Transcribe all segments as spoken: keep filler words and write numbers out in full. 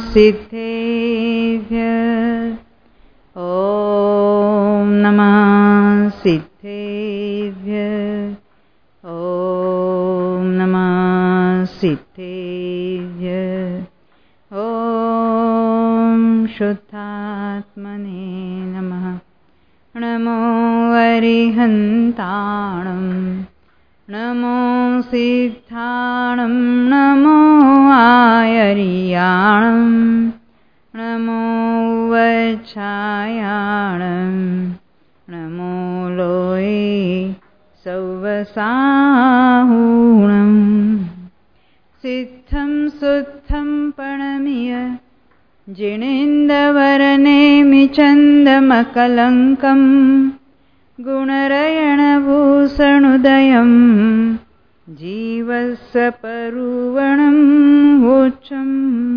सिद्धेभ्यः ॐ नमः सिद्धेभ्यः ॐ नमः सिद्धेभ्यः ॐ शुद्धात्मने नमः। नमो अरिहन्ताणं नमो सिद्धाणं नमो आयर्याणं नमो वच्छायाणं नमो लोये सौवसाहुणं सिद्धं सुद्धं प्रणम्य जिनेन्दवरनेमि चन्दमकलङ्कं गुणरयणभूषणुदयं जीवस्सपरुवणं वोच्चम्।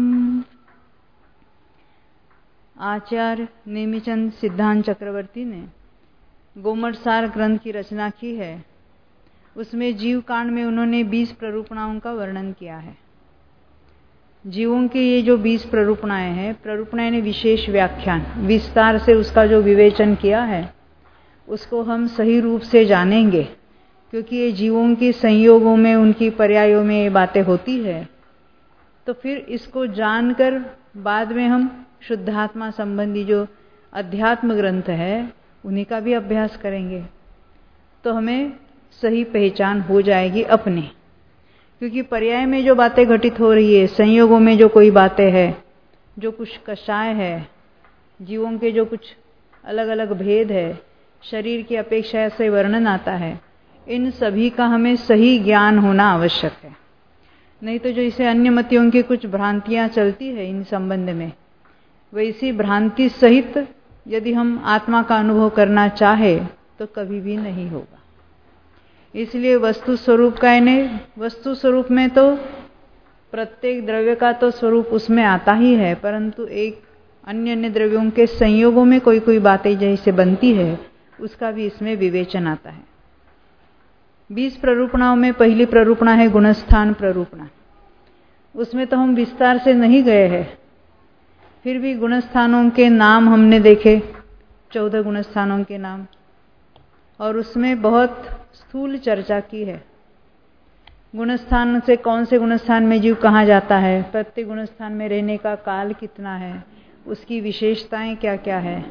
आचार्य नेमिचंद सिद्धांत चक्रवर्ती ने गोमटसार ग्रंथ की रचना की है। उसमें जीव कांड में उन्होंने बीस प्ररूपणाओं का वर्णन किया है। जीवों के ये जो बीस प्ररूपणाएं हैं, प्ररूपणाएं ने विशेष व्याख्यान विस्तार से उसका जो विवेचन किया है उसको हम सही रूप से जानेंगे, क्योंकि ये जीवों के संयोगों में, उनकी पर्यायों में ये बातें होती है। तो फिर इसको जानकर बाद में हम शुद्धात्मा संबंधी जो अध्यात्म ग्रंथ है उन्हीं का भी अभ्यास करेंगे, तो हमें सही पहचान हो जाएगी अपने। क्योंकि पर्याय में जो बातें घटित हो रही है, संयोगों में जो कोई बातें है, जो कुछ कषाय है, जीवों के जो कुछ अलग अलग भेद है, शरीर की अपेक्षा से वर्णन आता है, इन सभी का हमें सही ज्ञान होना आवश्यक है। नहीं तो जो इसे अन्य मतियों की कुछ भ्रांतियां चलती है इन संबंध में, वैसी भ्रांति सहित यदि हम आत्मा का अनुभव करना चाहे तो कभी भी नहीं होगा। इसलिए वस्तु स्वरूप का नहीं, वस्तु स्वरूप में तो प्रत्येक द्रव्य का तो स्वरूप उसमें आता ही है, परंतु एक अन्य अन्य द्रव्यों के संयोगों में कोई कोई बातें जैसे बनती है उसका भी इसमें विवेचन आता है। बीस प्ररूपणाओं में पहली प्ररूपणा है गुणस्थान प्ररूपणा। उसमें तो हम विस्तार से नहीं गए हैं, फिर भी गुणस्थानों के नाम हमने देखे, चौदह गुणस्थानों के नाम, और उसमें बहुत स्थूल चर्चा की है। गुणस्थान से कौन से गुणस्थान में जीव कहाँ जाता है, प्रत्येक गुणस्थान में रहने का काल कितना है, उसकी विशेषताएं क्या क्या है,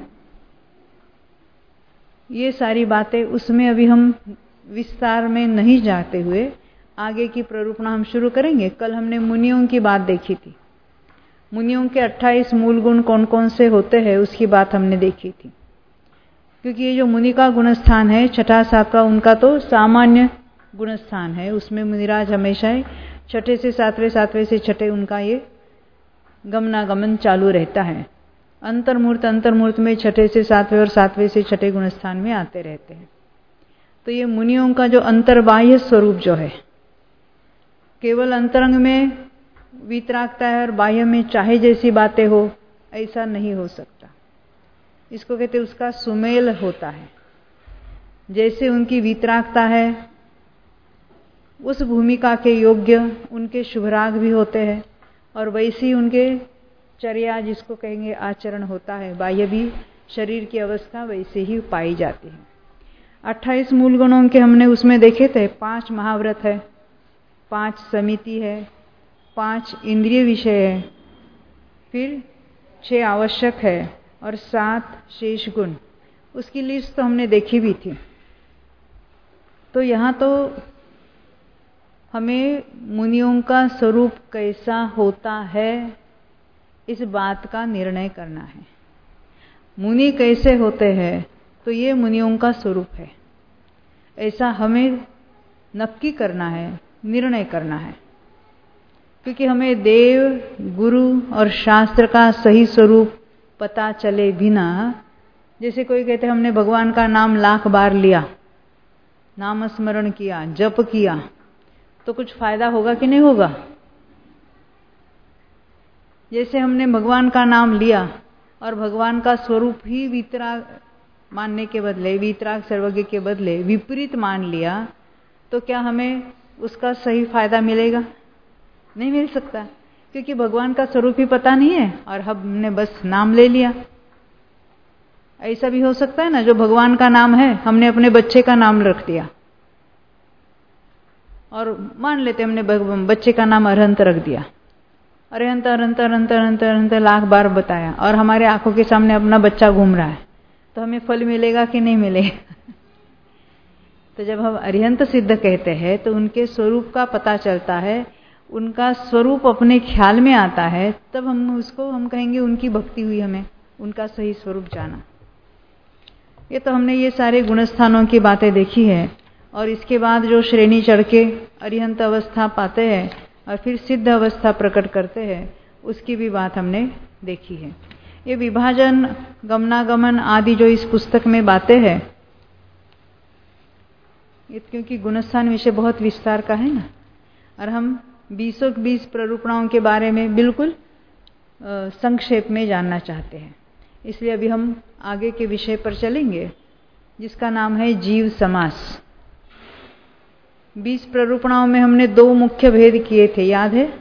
ये सारी बातें उसमें अभी हम विस्तार में नहीं जाते हुए आगे की प्ररूपणा हम शुरू करेंगे। कल हमने मुनियों की बात देखी थी। मुनियों के अट्ठाईस मूल गुण कौन कौन से होते हैं उसकी बात हमने देखी थी। क्योंकि ये जो मुनि का गुणस्थान है छठा सातवां, उनका तो सामान्य गुणस्थान है, उसमें मुनिराज हमेशा छठे से सातवें, सातवें से छठे उनका ये गमनागमन चालू रहता है। अंतर्मूर्त अंतर्मूर्त में छठे से सातवें और सातवें से छठे गुणस्थान में आते रहते हैं। तो ये मुनियों का जो अंतर्बाह्य स्वरूप जो है, केवल अंतरंग में वीतरागता है और बाह्य में चाहे जैसी बातें हो, ऐसा नहीं हो सकता। इसको कहते हैं उसका सुमेल होता है। जैसे उनकी वीतरागता है उस भूमिका के योग्य उनके शुभराग भी होते हैं, और वैसी उनके चर्या जिसको कहेंगे आचरण होता है, बाह्य भी शरीर की अवस्था वैसे ही पाई जाती है। अट्ठाईस मूल गुणों के हमने उसमें देखे थे, पांच महाव्रत है, पांच समिति है, पांच इंद्रिय विषय है, फिर छह आवश्यक है और सात शेष गुण। उसकी लिस्ट तो हमने देखी भी थी। तो यहाँ तो हमें मुनियों का स्वरूप कैसा होता है इस बात का निर्णय करना है। मुनि कैसे होते हैं, तो ये मुनियों का स्वरूप है, ऐसा हमें नक्की करना है, निर्णय करना है। क्योंकि हमें देव, गुरु और शास्त्र का सही स्वरूप पता चले बिना, जैसे कोई कहते हमने भगवान का नाम लाख बार लिया, नाम स्मरण किया, जप किया, तो कुछ फायदा होगा कि नहीं होगा। जैसे हमने भगवान का नाम लिया और भगवान का स्वरूप ही वीतराग मानने के बदले, वीतराग सर्वज्ञ के बदले विपरीत मान लिया, तो क्या हमें उसका सही फायदा मिलेगा? नहीं मिल सकता। क्योंकि भगवान का स्वरूप ही पता नहीं है और हमने बस नाम ले लिया। ऐसा भी हो सकता है ना, जो भगवान का नाम है हमने अपने बच्चे का नाम रख दिया, और मान लेते हमने बच्चे का नाम अरहंत रख दिया, अरहंत अरहंत अरहंत अरहंत अरहंत लाख बार बताया, और हमारे आंखों के सामने अपना बच्चा घूम रहा है, तो हमें फल मिलेगा कि नहीं मिलेगा? तो जब हम अरिहंत सिद्ध कहते हैं तो उनके स्वरूप का पता चलता है, उनका स्वरूप अपने ख्याल में आता है, तब हम उसको हम कहेंगे उनकी भक्ति हुई, हमें उनका सही स्वरूप जाना। ये तो हमने ये सारे गुणस्थानों की बातें देखी है, और इसके बाद जो श्रेणी चढ़ के अरिहंत अवस्था पाते हैं और फिर सिद्ध अवस्था प्रकट करते हैं, उसकी भी बात हमने देखी है। ये विभाजन, गमनागमन आदि जो इस पुस्तक में बातें हैं, ये क्योंकि गुणस्थान विषय बहुत विस्तार का है ना, और हम बीसों बीस प्ररूपणाओं के बारे में बिल्कुल संक्षेप में जानना चाहते हैं, इसलिए अभी हम आगे के विषय पर चलेंगे, जिसका नाम है जीव समास। बीस प्ररूपणाओं में हमने दो मुख्य भेद किए थे, याद है?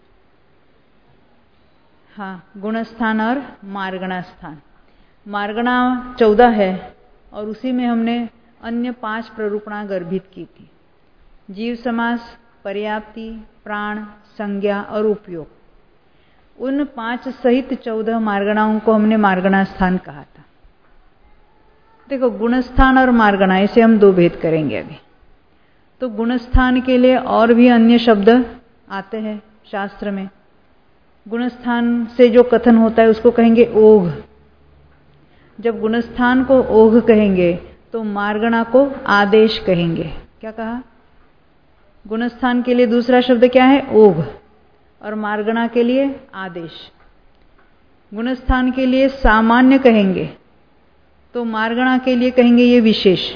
हाँ, गुणस्थान और मार्गणा स्थान। मार्गणा चौदह है और उसी में हमने अन्य पांच प्ररूपणा गर्भित की थी, जीव समास, पर्याप्ति, प्राण, संज्ञा और उपयोग। उन पांच सहित चौदह मार्गणाओं को हमने मार्गणा स्थान कहा था। देखो, गुणस्थान और मार्गणा, इसे हम दो भेद करेंगे अभी। तो गुणस्थान के लिए और भी अन्य शब्द आते हैं शास्त्र में। गुणस्थान से जो कथन होता है उसको कहेंगे ओघ। जब गुणस्थान को ओघ कहेंगे तो मार्गणा को आदेश कहेंगे। क्या कहा? गुणस्थान के लिए दूसरा शब्द क्या है? ओघ, और मार्गणा के लिए आदेश। गुणस्थान के लिए सामान्य कहेंगे तो मार्गणा के लिए कहेंगे ये विशेष।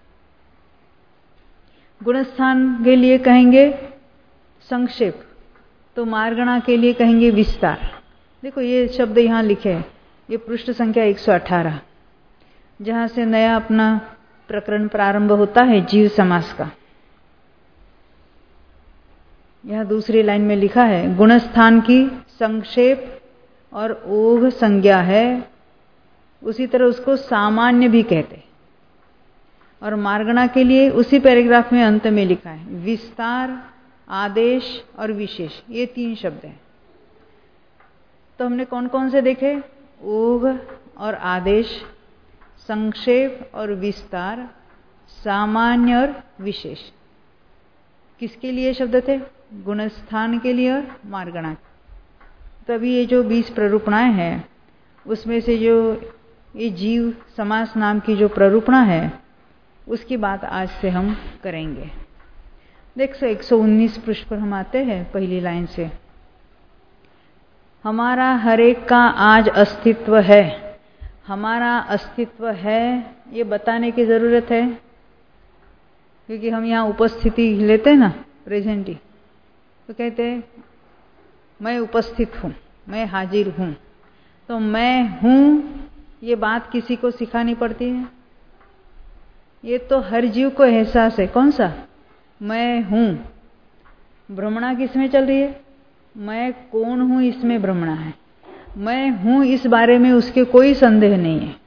गुणस्थान के लिए कहेंगे संक्षेप तो मार्गणा के लिए कहेंगे विस्तार। देखो, ये शब्द यहाँ लिखे हैं, ये पृष्ठ संख्या एक सौ अठारह, जहां से नया अपना प्रकरण प्रारंभ होता है जीव समास का। यह दूसरी लाइन में लिखा है, गुणस्थान की संक्षेप और ओघ संज्ञा है, उसी तरह उसको सामान्य भी कहते। और मार्गणा के लिए उसी पैराग्राफ में अंत में लिखा है विस्तार, आदेश और विशेष, ये तीन शब्द हैं। तो हमने कौन कौन से देखे? ओघ और आदेश, संक्षेप और विस्तार, सामान्य और विशेष। किसके लिए शब्द थे? गुणस्थान के लिए और मार्गणा। तभी ये जो बीस प्ररूपणाएं हैं, उसमें से जो ये जीव समास नाम की जो प्ररूपणा है, उसकी बात आज से हम करेंगे। देखो, एक सौ उन्नीस पृष्ठ पर हम आते हैं पहली लाइन से। हमारा हरेक का आज अस्तित्व है। हमारा अस्तित्व है ये बताने की जरूरत है, क्योंकि हम यहाँ उपस्थिति लेते हैं ना, प्रेजेंट ही, तो कहते हैं मैं उपस्थित हूँ, मैं हाजिर हूँ। तो मैं हूँ ये बात किसी को सिखानी पड़ती है? ये तो हर जीव को एहसास है। कौन सा? मैं हूँ। भ्रमणा किसमें चल रही है? मैं कौन हूँ इसमें भ्रमणा है। मैं हूँ इस बारे में उसके कोई संदेह नहीं है।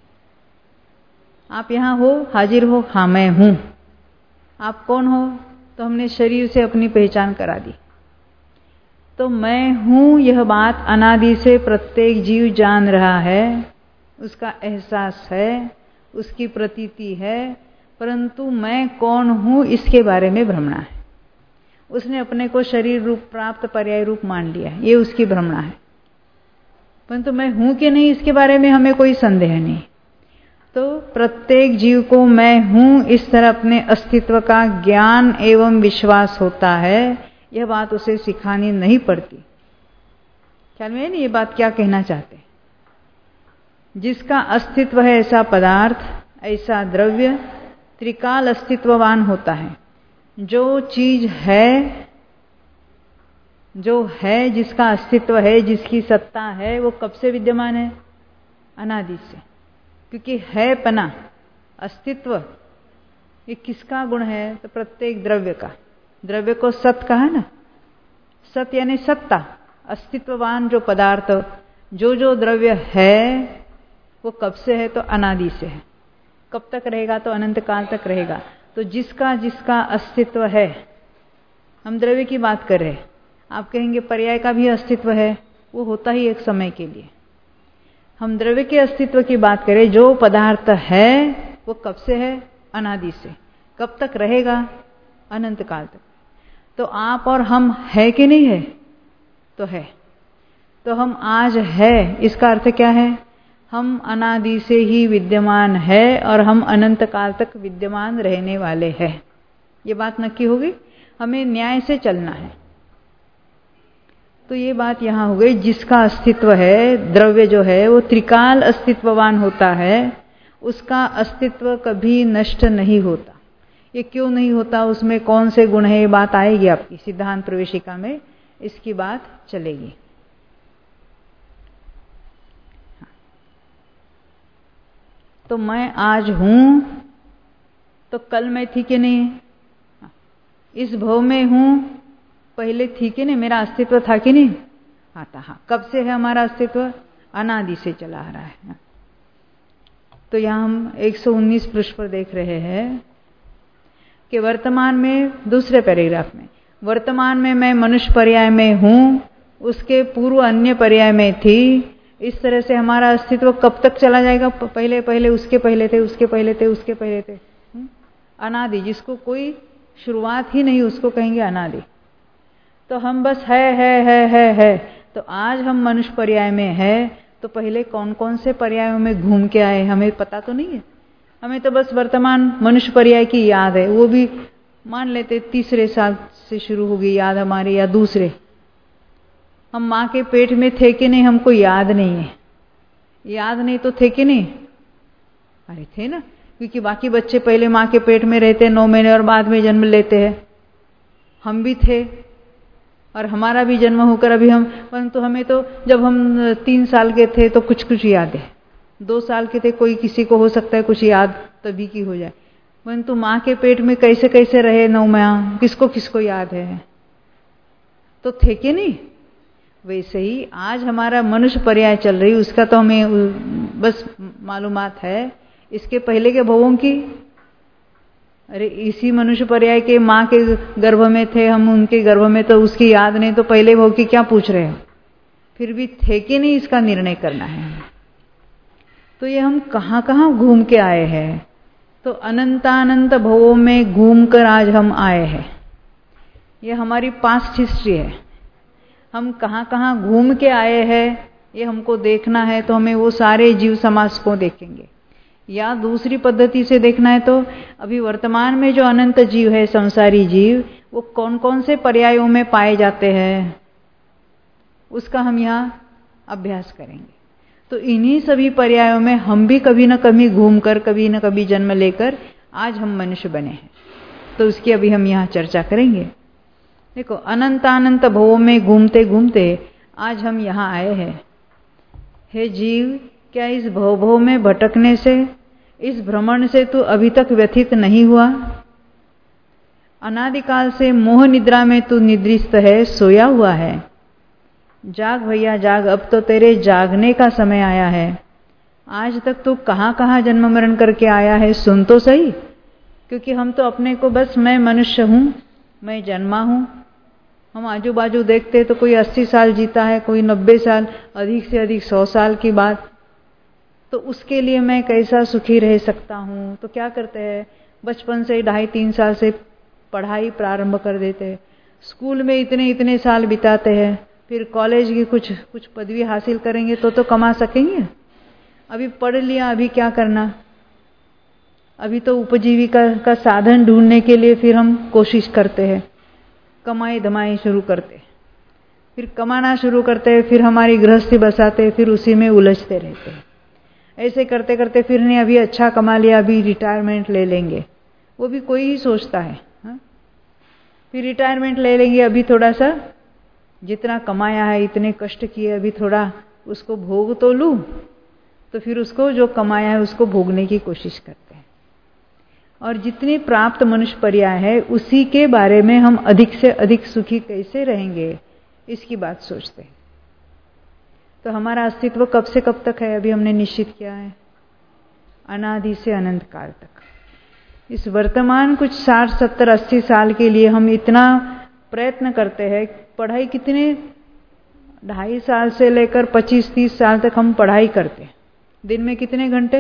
आप यहाँ हो, हाजिर हो, हाँ मैं हूँ। आप कौन हो? तो हमने शरीर से अपनी पहचान करा दी। तो मैं हूँ यह बात अनादि से प्रत्येक जीव जान रहा है, उसका एहसास है, उसकी प्रतीति है, परंतु मैं कौन हूँ इसके बारे में भ्रमणा है। उसने अपने को शरीर रूप प्राप्त पर्याय रूप मान लिया है, ये उसकी भ्रमणा है। परंतु मैं हूँ कि नहीं इसके बारे में हमें कोई संदेह नहीं। तो प्रत्येक जीव को मैं हूँ इस तरह अपने अस्तित्व का ज्ञान एवं विश्वास होता है। यह बात उसे सिखानी नहीं पड़ती। ख्याल में है नहीं ये बात क्या कहना चाहते? जिसका अस्तित्व है ऐसा पदार्थ, ऐसा द्रव्य त्रिकाल अस्तित्ववान होता है। जो चीज है, जो है, जिसका अस्तित्व है, जिसकी सत्ता है, वो कब से विद्यमान है? अनादि से। क्योंकि है पना, अस्तित्व, ये किसका गुण है? तो प्रत्येक द्रव्य का। द्रव्य को सत कहा ना, सत यानी सत्ता, अस्तित्ववान जो पदार्थ, जो जो द्रव्य है वो कब से है? तो अनादि से है। कब तक रहेगा? तो अनंत काल तक रहेगा। तो जिसका जिसका अस्तित्व है, हम द्रव्य की बात कर रहे हैं, आप कहेंगे पर्याय का भी अस्तित्व है, वो होता ही एक समय के लिए। हम द्रव्य के अस्तित्व की बात करें, जो पदार्थ है वो कब से है? अनादि से। कब तक रहेगा? अनंत काल तक। तो आप और हम है कि नहीं है? तो है। तो हम आज है, इसका अर्थ क्या है? हम अनादि से ही विद्यमान है और हम अनंत काल तक विद्यमान रहने वाले हैं। ये बात नक्की होगी। हमें न्याय से चलना है। तो ये बात यहां हो गई। जिसका अस्तित्व है, द्रव्य जो है वो त्रिकाल अस्तित्ववान होता है, उसका अस्तित्व कभी नष्ट नहीं होता। ये क्यों नहीं होता? उसमें कौन से गुण है? ये बात आएगी आपकी सिद्धांत प्रवेशिका में, इसकी बात चलेगी। तो मैं आज हूं, तो कल मैं थी कि नहीं? इस भव में हूं, पहले थी कि नहीं? मेरा अस्तित्व था कि नहीं? आता हाँ। कब से है हमारा अस्तित्व? अनादि से चला आ रहा है। तो यहां हम एक सौ उन्नीस पृष्ठ पर देख रहे हैं कि वर्तमान में, दूसरे पैराग्राफ में, वर्तमान में मैं मनुष्य पर्याय में हूं, उसके पूर्व अन्य पर्याय में थी। इस तरह से हमारा अस्तित्व कब तक चला जाएगा? पहले पहले उसके पहले थे, उसके पहले थे, उसके पहले थे। अनादि, जिसको कोई शुरुआत ही नहीं, उसको कहेंगे अनादि। तो हम बस है है है है है। तो आज हम मनुष्य पर्याय में है, तो पहले कौन कौन से पर्यायों में घूम के आए हमें पता तो नहीं है। हमें तो बस वर्तमान मनुष्य पर्याय की याद है, वो भी मान लेते तीसरे साल से शुरू होगी याद हमारी, या दूसरे। हम माँ के पेट में थे कि नहीं, हमको याद नहीं है। याद नहीं तो थे कि नहीं? अरे थे ना, क्योंकि बाकी बच्चे पहले माँ के पेट में रहते नौ महीने और बाद में जन्म लेते हैं। हम भी थे और हमारा भी जन्म होकर अभी हम, परंतु हमें तो जब हम तीन साल के थे तो कुछ कुछ याद है। दो साल के थे, कोई किसी को हो सकता है कुछ याद तभी की हो जाए, परंतु माँ के पेट में कैसे कैसे रहे नौ माह, किसको किसको याद है? तो थे कि नहीं? वैसे ही आज हमारा मनुष्य पर्याय चल रही, उसका तो हमें बस मालूमात है। इसके पहले के भवों की, अरे इसी मनुष्य पर्याय के माँ के गर्भ में थे हम, उनके गर्भ में, तो उसकी याद नहीं, तो पहले भव की क्या पूछ रहे हो? फिर भी थे कि नहीं, इसका निर्णय करना है। तो ये हम कहाँ कहाँ घूम के आए हैं? तो अनंतानंत भवों में घूम कर आज हम आए हैं। ये हमारी पास्ट हिस्ट्री है। हम कहाँ कहाँ घूम के आए हैं ये हमको देखना है। तो हमें वो सारे जीव समाज को देखेंगे, या दूसरी पद्धति से देखना है तो अभी वर्तमान में जो अनंत जीव है, संसारी जीव, वो कौन कौन से पर्यायों में पाए जाते हैं, उसका हम यहाँ अभ्यास करेंगे। तो इन्हीं सभी पर्यायों में हम भी कभी न कभी घूमकर, कभी न कभी जन्म लेकर आज हम मनुष्य बने हैं। तो उसकी अभी हम यहाँ चर्चा करेंगे। देखो, अनंतानंत भवों में घूमते घूमते आज हम यहाँ आए हैं। हे जीव, क्या इस भव भव में भटकने से, इस भ्रमण से तू अभी तक व्यथित नहीं हुआ? अनादिकाल से मोह निद्रा में तू निद्रिस्त है, सोया हुआ है। जाग भैया जाग, अब तो तेरे जागने का समय आया है। आज तक तू कहाँ कहाँ जन्म मरण करके आया है, सुन तो सही। क्योंकि हम तो अपने को बस मैं मनुष्य हूँ, मैं जन्मा हूँ। हम आजू बाजू देखते तो कोई अस्सी साल जीता है, कोई नब्बे साल, अधिक से अधिक सौ साल की बात। तो उसके लिए मैं कैसा सुखी रह सकता हूँ? तो क्या करते हैं, बचपन से ढाई तीन साल से पढ़ाई प्रारंभ कर देते हैं, स्कूल में इतने इतने साल बिताते हैं, फिर कॉलेज की कुछ कुछ पदवी हासिल करेंगे तो तो कमा सकेंगे। अभी पढ़ लिया, अभी क्या करना? अभी तो उपजीविका का साधन ढूंढने के लिए फिर हम कोशिश करते हैं, कमाई धमाई शुरू करते, फिर कमाना शुरू करते हैं, फिर हमारी गृहस्थी बसाते, फिर उसी में उलझते रहते हैं। ऐसे करते करते फिर नहीं, अभी अच्छा कमा लिया, अभी रिटायरमेंट ले लेंगे, वो भी कोई ही सोचता है। हा? फिर रिटायरमेंट ले लेंगे, अभी थोड़ा सा जितना कमाया है, इतने कष्ट किए, अभी थोड़ा उसको भोग तो लूं। तो फिर उसको जो कमाया है उसको भोगने की कोशिश करते हैं। और जितनी प्राप्त मनुष्य पर्याय है, उसी के बारे में हम अधिक से अधिक सुखी कैसे रहेंगे, इसकी बात सोचते हैं। तो हमारा अस्तित्व कब से कब तक है, अभी हमने निश्चित किया है, अनादि से अनंत काल तक। इस वर्तमान कुछ साठ सत्तर अस्सी साल के लिए हम इतना प्रयत्न करते हैं। पढ़ाई कितने, ढाई साल से लेकर पच्चीस तीस साल तक हम पढ़ाई करते हैं। दिन में कितने घंटे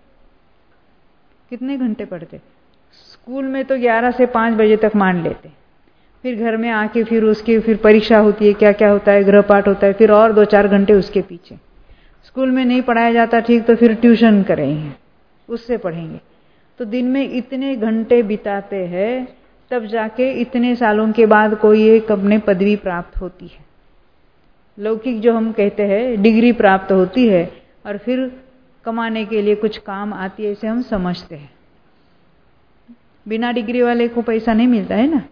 कितने घंटे पढ़ते? स्कूल में तो ग्यारह से पाँच बजे तक मान लेते, फिर घर में आके फिर उसकी फिर परीक्षा होती है, क्या क्या होता है, गृह पाठ होता है, फिर और दो चार घंटे उसके पीछे। स्कूल में नहीं पढ़ाया जाता ठीक तो फिर ट्यूशन करेंगे, उससे पढ़ेंगे। तो दिन में इतने घंटे बिताते हैं, तब जाके इतने सालों के बाद कोई एक अपने पदवी प्राप्त होती है, लौकिक जो हम कहते हैं डिग्री प्राप्त होती है, और फिर कमाने के लिए कुछ काम आती है, इसे हम समझते हैं। बिना डिग्री वाले को पैसा नहीं मिलता है ना।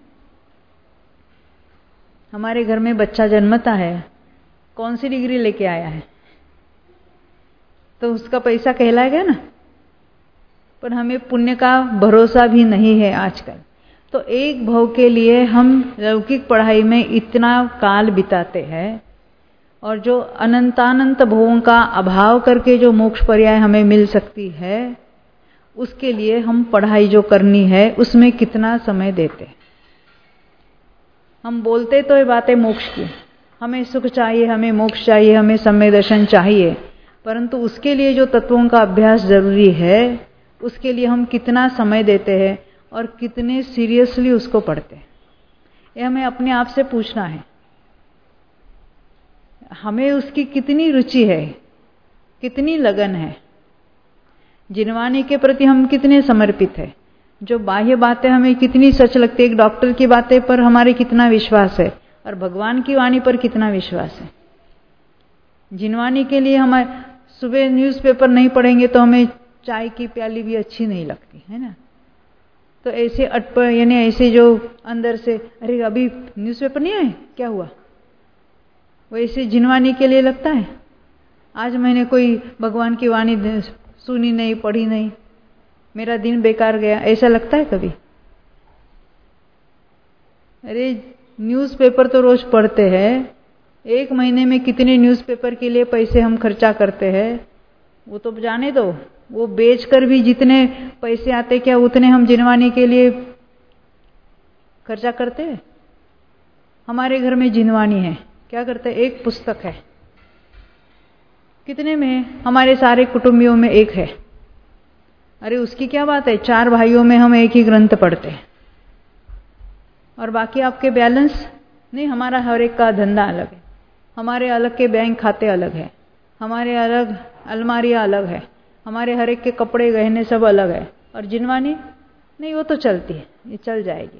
हमारे घर में बच्चा जन्मता है, कौन सी डिग्री लेके आया है, तो उसका पैसा कहलाएगा ना। पर हमें पुण्य का भरोसा भी नहीं है आजकल। तो एक भव के लिए हम लौकिक पढ़ाई में इतना काल बिताते हैं, और जो अनंतानंत भवों का अभाव करके जो मोक्ष पर्याय हमें मिल सकती है, उसके लिए हम पढ़ाई जो करनी है उसमें कितना समय देते हैं। हम बोलते तो ये बातें मोक्ष की, हमें सुख चाहिए, हमें मोक्ष चाहिए, हमें सम्यक दर्शन चाहिए, परंतु उसके लिए जो तत्वों का अभ्यास जरूरी है, उसके लिए हम कितना समय देते हैं और कितने सीरियसली उसको पढ़ते हैं, ये हमें अपने आप से पूछना है। हमें उसकी कितनी रुचि है, कितनी लगन है, जिनवानी के प्रति हम कितने समर्पित है, जो बाह्य बातें हमें कितनी सच लगती है, एक डॉक्टर की बातें पर हमारे कितना विश्वास है, और भगवान की वाणी पर कितना विश्वास है। जिनवानी के लिए हमारे सुबह न्यूज़पेपर नहीं पढ़ेंगे तो हमें चाय की प्याली भी अच्छी नहीं लगती है ना। तो ऐसे अटप यानी ऐसे जो अंदर से, अरे अभी न्यूज़पेपर नहीं आए, क्या हुआ, वैसे जिनवानी के लिए लगता है आज मैंने कोई भगवान की वाणी सुनी नहीं, पढ़ी नहीं, मेरा दिन बेकार गया, ऐसा लगता है कभी? अरे न्यूज़पेपर तो रोज पढ़ते हैं, एक महीने में कितने न्यूज़पेपर के लिए पैसे हम खर्चा करते हैं, वो तो जाने दो। वो बेचकर भी जितने पैसे आते, क्या उतने हम जिनवानी के लिए खर्चा करते हैं? हमारे घर में जिनवानी है, क्या करते हैं, एक पुस्तक है, कितने में है? हमारे सारे कुटुंबियों में एक है। अरे उसकी क्या बात है, चार भाइयों में हम एक ही ग्रंथ पढ़ते हैं, और बाकी आपके बैलेंस नहीं। हमारा हर एक का धंधा अलग है, हमारे अलग के बैंक खाते अलग है, हमारे अलग अलमारियां अलग है, हमारे हर एक के कपड़े गहने सब अलग है, और जिनवानी नहीं, वो तो चलती है, ये चल जाएगी।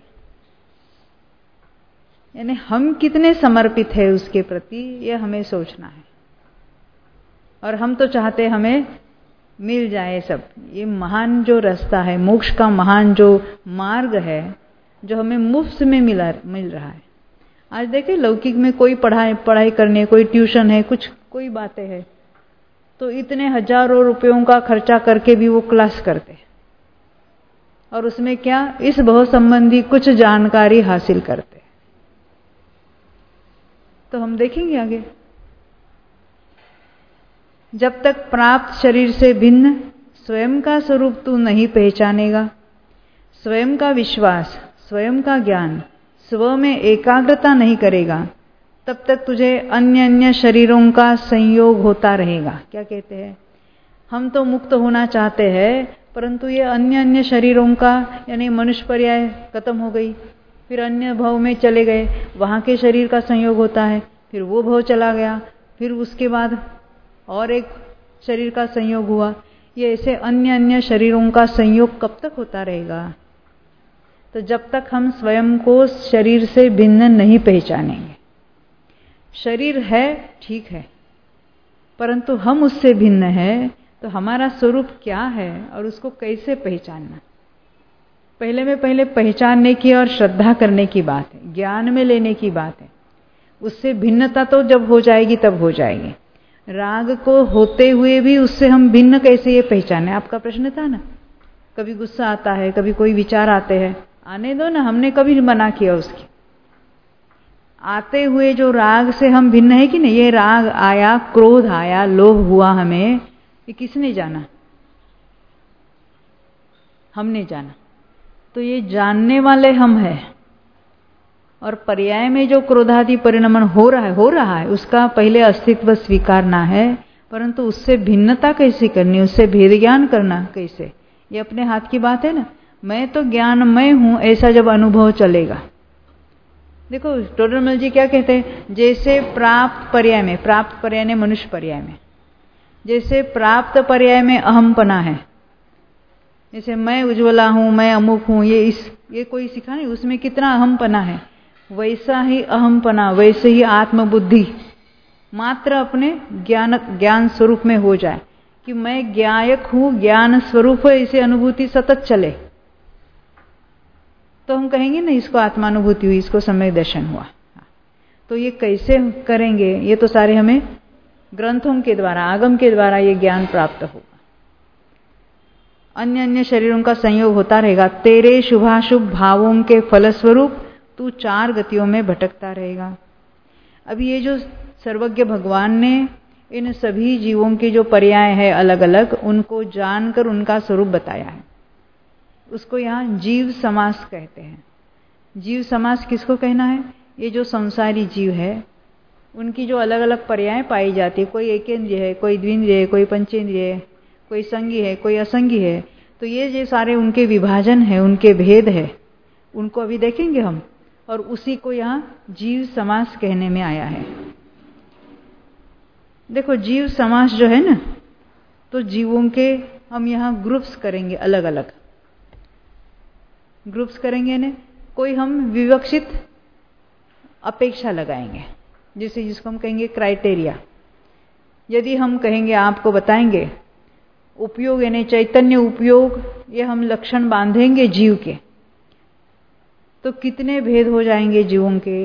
यानी हम कितने समर्पित है उसके प्रति, ये हमें सोचना है। और हम तो चाहते हमें मिल जाए सब। ये महान जो रास्ता है, मोक्ष का महान जो मार्ग है, जो हमें मुफ्त में मिला मिल रहा है। आज देखिए लौकिक में कोई पढ़ाई पढ़ाई करने, कोई ट्यूशन है, कुछ कोई बातें हैं, तो इतने हजारों रुपयों का खर्चा करके भी वो क्लास करते हैं, और उसमें क्या, इस भव संबंधी कुछ जानकारी हासिल करते हैं। तो हम देखेंगे आगे, जब तक प्राप्त शरीर से भिन्न स्वयं का स्वरूप तू नहीं पहचानेगा, स्वयं का विश्वास, स्वयं का ज्ञान, स्व में एकाग्रता नहीं करेगा, तब तक तुझे अन्य अन्य शरीरों का संयोग होता रहेगा। क्या कहते हैं, हम तो मुक्त होना चाहते हैं, परंतु ये अन्य अन्य शरीरों का, यानी मनुष्य पर्याय खत्म हो गई, फिर अन्य भव में चले गए, वहाँ के शरीर का संयोग होता है, फिर वो भव चला गया, फिर उसके बाद और एक शरीर का संयोग हुआ। ये ऐसे अन्य अन्य शरीरों का संयोग कब तक होता रहेगा? तो जब तक हम स्वयं को शरीर से भिन्न नहीं पहचानेंगे। शरीर है ठीक है, परंतु हम उससे भिन्न है, तो हमारा स्वरूप क्या है और उसको कैसे पहचानना? पहले में पहले पहचानने की और श्रद्धा करने की बात है, ज्ञान में लेने की बात है। उससे भिन्नता तो जब हो जाएगी तब हो जाएगी। राग को होते हुए भी उससे हम भिन्न कैसे ये पहचाने? आपका प्रश्न था ना, कभी गुस्सा आता है, कभी कोई विचार आते हैं, आने दो ना, हमने कभी मना किया उसकी। आते हुए जो राग से हम भिन्न है कि नहीं, ये राग आया, क्रोध आया, लोभ हुआ हमें, ये किसने जाना? हमने जाना। तो ये जानने वाले हम हैं। और पर्याय में जो क्रोधादि परिणमन हो रहा है हो रहा है उसका पहले अस्तित्व स्वीकारना है, परंतु उससे भिन्नता कैसे करनी, उससे भेद ज्ञान करना कैसे, ये अपने हाथ की बात है ना। मैं तो ज्ञानमय हूं, ऐसा जब अनुभव चलेगा। देखो टोडरमल जी क्या कहते हैं, जैसे प्राप्त पर्याय में, प्राप्त पर्याय में मनुष्य पर्याय में, जैसे प्राप्त पर्याय में अहमपना है, जैसे मैं उज्ज्वला हूं, मैं अमुक हूं, ये इस ये कोई सिखा नहीं, उसमें कितना अहमपना है, वैसा ही अहमपना, वैसे ही आत्मबुद्धि मात्र अपने ज्ञान ज्ञान स्वरूप में हो जाए कि मैं ज्ञायक हूं, ज्ञान स्वरूप है, इसे अनुभूति सतत चले, तो हम कहेंगे ना इसको आत्मानुभूति हुई, इसको सम्यक दर्शन हुआ। तो ये कैसे करेंगे, ये तो सारे हमें ग्रंथों के द्वारा, आगम के द्वारा ये ज्ञान प्राप्त होगा। अन्य अन्य शरीरों का संयोग होता रहेगा, तेरे शुभाशुभ भावों के फलस्वरूप तू चार गतियों में भटकता रहेगा। अभी ये जो सर्वज्ञ भगवान ने इन सभी जीवों के जो पर्याय है अलग अलग, उनको जानकर उनका स्वरूप बताया है, उसको यहाँ जीव समास कहते हैं। जीव समास किसको कहना है? ये जो संसारी जीव है उनकी जो अलग अलग पर्याय पाई जाती है, कोई एकेंद्रिय है, कोई द्विंद्रिय है, कोई पंचेंद्रिय है, कोई संगी है, कोई असंगी है, तो ये जो सारे उनके विभाजन है, उनके भेद है, उनको अभी देखेंगे हम, और उसी को यहाँ जीव समास कहने में आया है। देखो जीव समास जो है ना, तो जीवों के हम यहाँ ग्रुप्स करेंगे, अलग अलग ग्रुप्स करेंगे ना, कोई हम विवक्षित अपेक्षा लगाएंगे, जैसे जिसको हम कहेंगे क्राइटेरिया। यदि हम कहेंगे, आपको बताएंगे उपयोग यानी चैतन्य उपयोग, ये हम लक्षण बांधेंगे जीव के, तो कितने भेद हो जाएंगे जीवों के?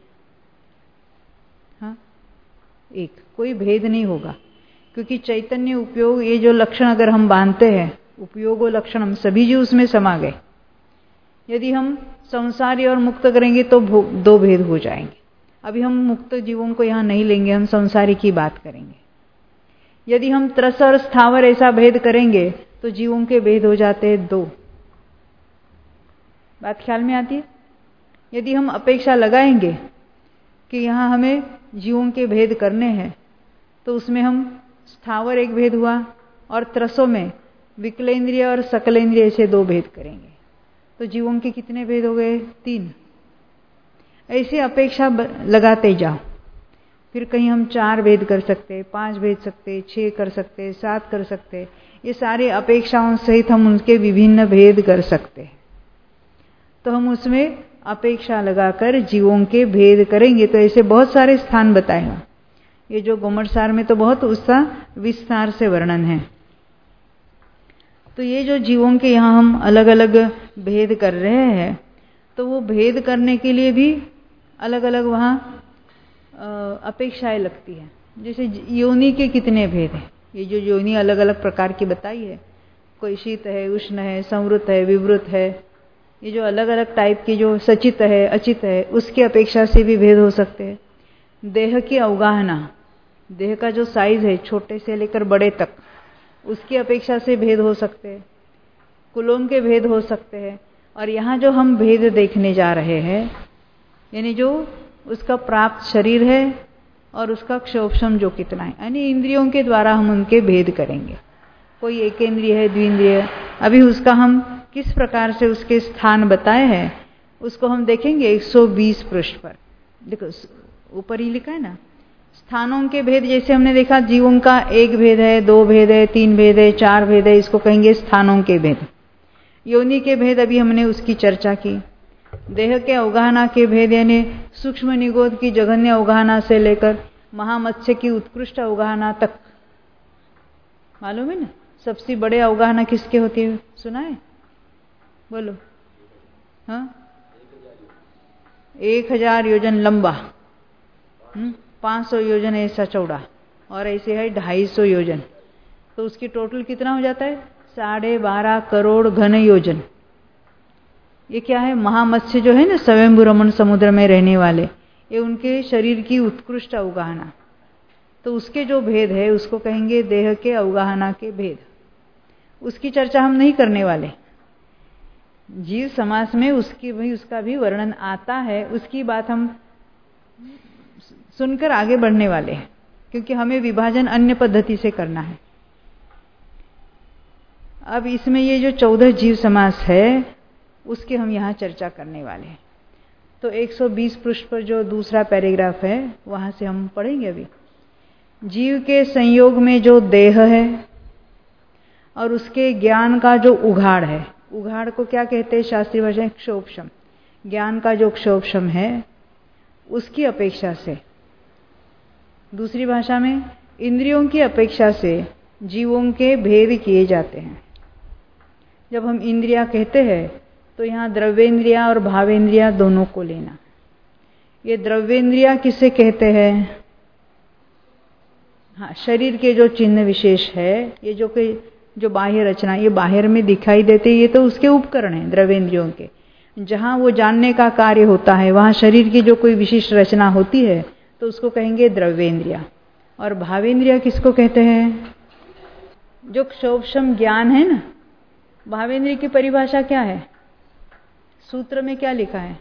हाँ, एक, कोई भेद नहीं होगा, क्योंकि चैतन्य उपयोग ये जो लक्षण अगर हम बांधते हैं, उपयोग और लक्षण हम सभी जीव उसमें समा गए। यदि हम संसारी और मुक्त करेंगे तो दो भेद हो जाएंगे। अभी हम मुक्त जीवों को यहाँ नहीं लेंगे, हम संसारी की बात करेंगे। यदि हम त्रस और स्थावर ऐसा भेद करेंगे तो जीवों के भेद हो जाते हैं दो। बात ख्याल में आती है? यदि हम अपेक्षा लगाएंगे कि यहाँ हमें जीवों के भेद करने हैं, तो उसमें हम स्थावर एक भेद हुआ, और त्रसों में विकलेंद्रिय और सकलेंद्रिय से दो भेद करेंगे, तो जीवों के कितने भेद हो गए? तीन। ऐसे अपेक्षा लगाते जाओ, फिर कहीं हम चार भेद कर सकते, पांच भेद सकते, छह कर सकते, सात कर सकते, ये सारे अपेक्षाओं सहित हम उनके विभिन्न भेद कर सकते। तो हम उसमें अपेक्षा लगाकर जीवों के भेद करेंगे। तो ऐसे बहुत सारे स्थान बताएगा, ये जो गोमटसार में तो बहुत उसका विस्तार से वर्णन है। तो ये जो जीवों के यहाँ हम अलग अलग भेद कर रहे हैं, तो वो भेद करने के लिए भी अलग अलग वहाँ अपेक्षाएं लगती है। जैसे योनि के कितने भेद हैं, ये जो योनि अलग अलग प्रकार की बताई है, कोई शीत है, उष्ण है, संवृत है, विवृत है, ये जो अलग अलग टाइप की जो सचित है, अचित है, उसकी अपेक्षा से भी भेद हो सकते हैं। देह की अवगाहना, देह का जो साइज है छोटे से लेकर बड़े तक, उसकी अपेक्षा से भेद हो सकते हैं। कुलों के भेद हो सकते हैं। और यहाँ जो हम भेद देखने जा रहे हैं, यानी जो उसका प्राप्त शरीर है और उसका क्षोभक्षम जो कितना है, यानी इंद्रियों के द्वारा हम उनके भेद करेंगे। कोई एकेंद्रिय है, द्विंद्रिय, अभी उसका हम किस प्रकार से उसके स्थान बताए हैं उसको हम देखेंगे एक सौ बीस पृष्ठ पर। देखो ऊपर ही लिखा है ना, स्थानों के भेद। जैसे हमने देखा जीवों का एक भेद है, दो भेद है, तीन भेद है, चार भेद है, इसको कहेंगे स्थानों के भेद। योनि के भेद अभी हमने उसकी चर्चा की। देह के अवगाहना के भेद यानी सूक्ष्म निगोद की जघन्य अवगाहना से लेकर महामत्स्य की उत्कृष्ट अवगाहना तक। मालूम है ना सबसे बड़े अवगाहना किसके होती है? सुना है? बोलो। हाँ, एक हजार योजन लंबा, पांच सौ योजन ऐसा चौड़ा, और ऐसे है ढाई सौ योजन। तो उसकी टोटल कितना हो जाता है? साढ़े बारह करोड़ घन योजन। ये क्या है? महामत्स्य जो है ना, स्वयंभू रमण समुद्र में रहने वाले, ये उनके शरीर की उत्कृष्ट अवगाहना। तो उसके जो भेद है उसको कहेंगे देह के अवगाहना के भेद। उसकी चर्चा हम नहीं करने वाले। जीव समास में उसकी भी उसका भी वर्णन आता है, उसकी बात हम सुनकर आगे बढ़ने वाले हैं, क्योंकि हमें विभाजन अन्य पद्धति से करना है। अब इसमें ये जो चौदह जीव समास है उसकी हम यहाँ चर्चा करने वाले हैं। तो एक सौ बीस पृष्ठ पर जो दूसरा पैराग्राफ है वहां से हम पढ़ेंगे अभी। जीव के संयोग में जो देह है और उसके ज्ञान का जो उघाड़ है, उघाड़ को क्या कहते हैं शास्त्रीय भाषा में? क्षोभशम। ज्ञान का जो क्षोभशम है उसकी अपेक्षा से, दूसरी भाषा में इंद्रियों की अपेक्षा से जीवों के भेद किए जाते हैं। जब हम इंद्रिया कहते हैं तो यहाँ द्रव्येंद्रिया और भावेंद्रिया दोनों को लेना। ये द्रव्येंद्रिया किसे कहते हैं? हाँ, शरीर के जो चिन्ह विशेष है, ये जो कि जो बाह्य रचना ये बाहर में दिखाई देते, ये तो उसके उपकरण हैं द्रव्येंद्रियों के। जहाँ वो जानने का कार्य होता है वहाँ शरीर की जो कोई विशिष्ट रचना होती है तो उसको कहेंगे द्रव्येंद्रिया। और भावेंद्रिया किसको कहते हैं? जो क्षोभशम ज्ञान है ना, भावेंद्रिय की परिभाषा क्या है? सूत्र में क्या लिखा है?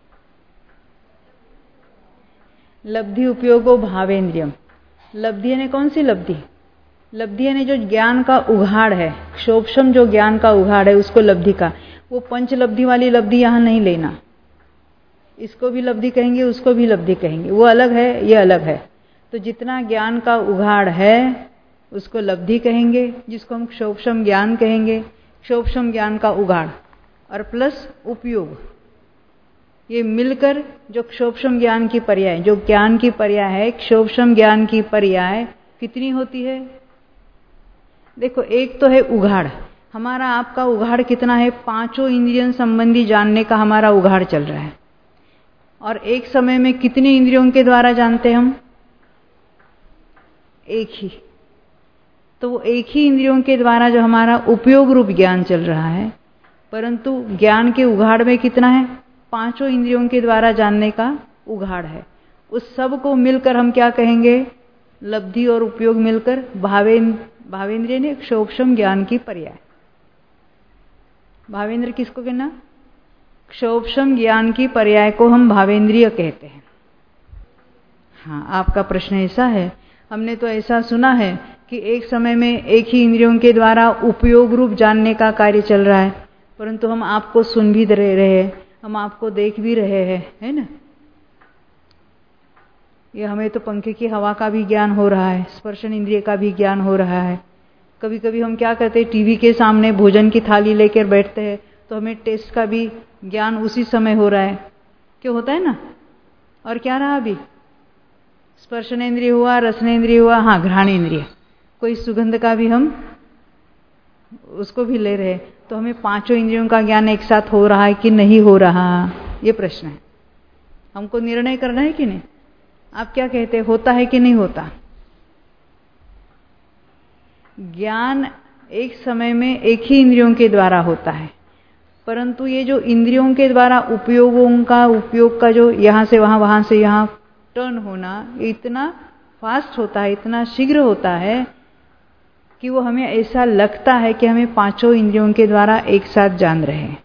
लब्धि उपयोगो भावेंद्रियम। लब्धि ने कौन सी लब्धि? लब्धि ने जो ज्ञान का उघाड़ है, क्षोभशम जो ज्ञान का उघाड़ है उसको लब्धि का। वो पंच लब्धि वाली लब्धि यहाँ नहीं लेना। इसको भी लब्धि कहेंगे, उसको भी लब्धि कहेंगे, वो अलग है, ये अलग है। तो जितना ज्ञान का उघाड़ है उसको लब्धि कहेंगे, जिसको हम क्षोभशम ज्ञान कहेंगे। क्षोभशम ज्ञान का उघाड़ और प्लस उपयोग, ये मिलकर जो क्षोभशम ज्ञान की पर्याय, जो ज्ञान की पर्याय है, क्षोभशम ज्ञान की पर्याय कितनी होती है? देखो, एक तो है उघाड़। हमारा आपका उघाड़ कितना है? पांचों इंद्रियों संबंधी जानने का हमारा उघाड़ चल रहा है। और एक समय में कितनी इंद्रियों के द्वारा जानते हम? एक ही। तो वो एक ही इंद्रियों के द्वारा जो हमारा उपयोग रूप ज्ञान चल रहा है, परंतु ज्ञान के उघाड़ में कितना है? पांचों इंद्रियों के द्वारा जानने का उघाड़ है। उस सब को मिलकर हम क्या कहेंगे? लब्धि और उपयोग मिलकर भावें भावेंद्रिय ने क्षोभशम ज्ञान की पर्याय। भावेंद्र किसको कहना? क्षोभशम ज्ञान की पर्याय को हम भावेंद्रिय कहते हैं। हाँ, आपका प्रश्न ऐसा है, हमने तो ऐसा सुना है कि एक समय में एक ही इंद्रियों के द्वारा उपयोग रूप जानने का कार्य चल रहा है, परंतु हम आपको सुन भी रहे हैं, हम आपको देख भी रहे हैं, है ना? ये हमें तो पंखे की हवा का भी ज्ञान हो रहा है, स्पर्शन इंद्रिय का भी ज्ञान हो रहा है। कभी कभी हम क्या करते हैं, टीवी के सामने भोजन की थाली लेकर बैठते हैं तो हमें टेस्ट का भी ज्ञान उसी समय हो रहा है। क्यों होता है ना? और क्या रहा अभी? स्पर्शनेन्द्रिय हुआ, रसनेन्द्रिय हुआ, हाँ घ्राणेन्द्रिय, कोई सुगंध का भी हम उसको भी ले रहे। तो हमें पांचों इंद्रियों का ज्ञान एक साथ हो रहा है कि नहीं हो रहा, ये प्रश्न है। हमको निर्णय करना है कि नहीं? आप क्या कहते हैं, होता है कि नहीं होता? ज्ञान एक समय में एक ही इंद्रियों के द्वारा होता है, परंतु ये जो इंद्रियों के द्वारा उपयोगों का उपयोग का जो यहाँ से वहाँ वहाँ से यहाँ टर्न होना, ये इतना फास्ट होता है, इतना शीघ्र होता है कि वो हमें ऐसा लगता है कि हमें पांचों इंद्रियों के द्वारा एक साथ जान रहे हैं।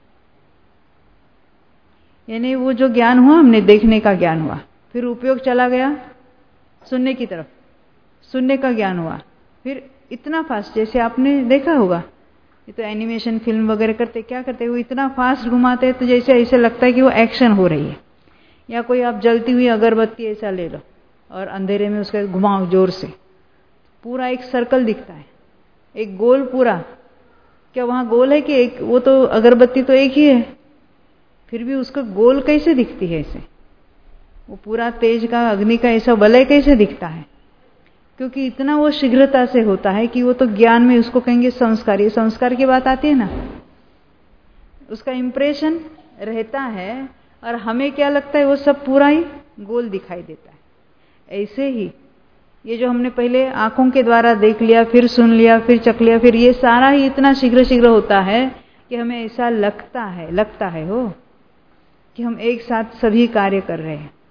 यानी वो जो ज्ञान हुआ, हमने देखने का ज्ञान हुआ, फिर उपयोग चला गया सुनने की तरफ, सुनने का ज्ञान हुआ, फिर इतना फास्ट, जैसे आपने देखा होगा ये तो एनिमेशन फिल्म वगैरह करते क्या करते, वो इतना फास्ट घुमाते हैं तो जैसे ऐसे लगता है कि वो एक्शन हो रही है। या कोई आप जलती हुई अगरबत्ती ऐसा ले लो और अंधेरे में उसका घुमाओ जोर से, पूरा एक सर्कल दिखता है, एक गोल पूरा। क्या वहां गोल है कि एक? वो तो अगरबत्ती तो एक ही है, फिर भी उसका गोल कैसे दिखती है ऐसे? वो पूरा तेज का अग्नि का ऐसा वलय कैसे दिखता है? क्योंकि इतना वो शीघ्रता से होता है कि वो तो ज्ञान में उसको कहेंगे संस्कार। ये संस्कार की बात आती है ना, उसका इंप्रेशन रहता है और हमें क्या लगता है, वो सब पूरा ही गोल दिखाई देता है। ऐसे ही ये जो हमने पहले आंखों के द्वारा देख लिया, फिर सुन लिया, फिर चख लिया, फिर ये सारा ही इतना शीघ्र शीघ्र होता है कि हमें ऐसा लगता है लगता है हो कि हम एक साथ सभी कार्य कर रहे हैं।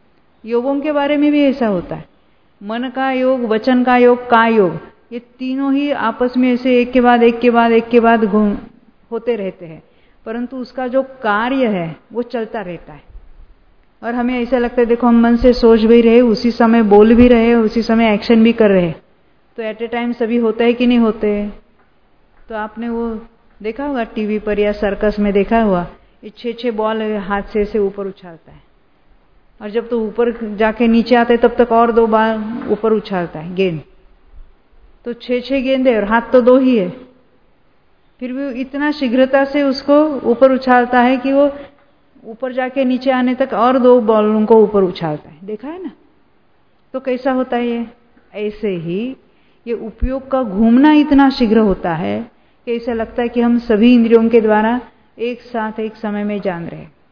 योगों के बारे में भी ऐसा होता है। मन का योग, वचन का योग, का योग, ये तीनों ही आपस में ऐसे एक के बाद एक के बाद एक के बाद घूम होते रहते हैं, परंतु उसका जो कार्य है वो चलता रहता है। और हमें ऐसा लगता है देखो हम मन से सोच भी रहे, उसी समय बोल भी रहे, उसी समय एक्शन भी कर रहे, तो एट ए टाइम सभी होता है कि नहीं होते। तो आपने वो देखा होगा टीवी पर या सर्कस में देखा हुआ, ये छः छः बॉल हाथ से ऐसे ऊपर उछालता है, और जब तो ऊपर जाके नीचे आते तब तक और दो बार ऊपर उछालता है गेंद। तो छः छः गेंद है और हाथ तो दो ही है, फिर भी इतना शीघ्रता से उसको ऊपर उछालता है कि वो ऊपर जाके नीचे आने तक और दो बॉलों को ऊपर उछालता है। देखा है ना? तो कैसा होता है ये? ऐसे ही ये उपयोग का घूमना इतना शीघ्र होता है कि ऐसा लगता है कि हम सभी इंद्रियों के द्वारा एक साथ एक समय में जान रहे हैं।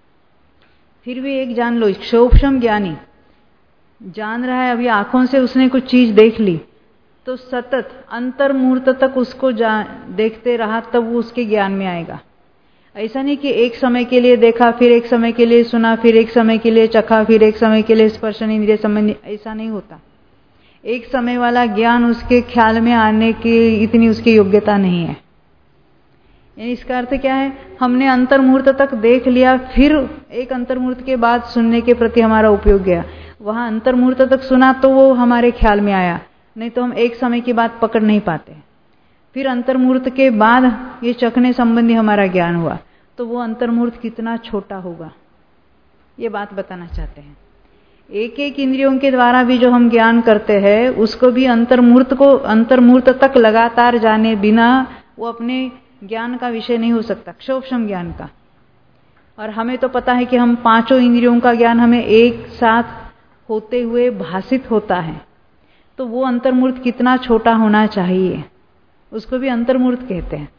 फिर भी एक जान लो, सूक्ष्म ज्ञानी जान रहा है, अभी आंखों से उसने कुछ चीज देख ली तो सतत अंतर मुहूर्त तक उसको देखते रहा, तब वो उसके ज्ञान में आएगा। ऐसा नहीं कि एक समय के लिए देखा, फिर एक समय के लिए सुना, फिर एक समय के लिए चखा, फिर एक समय के लिए स्पर्शन इंद्रिय संबंधी, ऐसा नहीं होता। एक समय वाला ज्ञान उसके ख्याल में आने की इतनी उसकी योग्यता नहीं है। यानी इसका अर्थ क्या है? हमने अंतर मुहूर्त तक देख लिया, फिर एक अंतर मुहूर्त के बाद सुनने के प्रति हमारा उपयोग गया, वहां अंतर मुहूर्त तक सुना तो वो हमारे ख्याल में आया, नहीं तो हम एक समय की बात पकड़ नहीं पाते। फिर अंतर मुहूर्त के बाद ये चखने संबंधी हमारा ज्ञान हुआ, तो वो अंतर मुहूर्त कितना छोटा होगा, ये बात बताना चाहते हैं। एक एक इंद्रियों के द्वारा भी जो हम ज्ञान करते हैं, उसको भी अंतर मुहूर्त को अंतर मुहूर्त तक लगातार जाने बिना वो अपने ज्ञान का विषय नहीं हो सकता, सूक्ष्म ज्ञान का। और हमें तो पता है कि हम पांचों इंद्रियों का ज्ञान हमें एक साथ होते हुए भासित होता है, तो वो अंतर्मूर्त कितना छोटा होना चाहिए, उसको भी अंतर्मूर्त कहते हैं।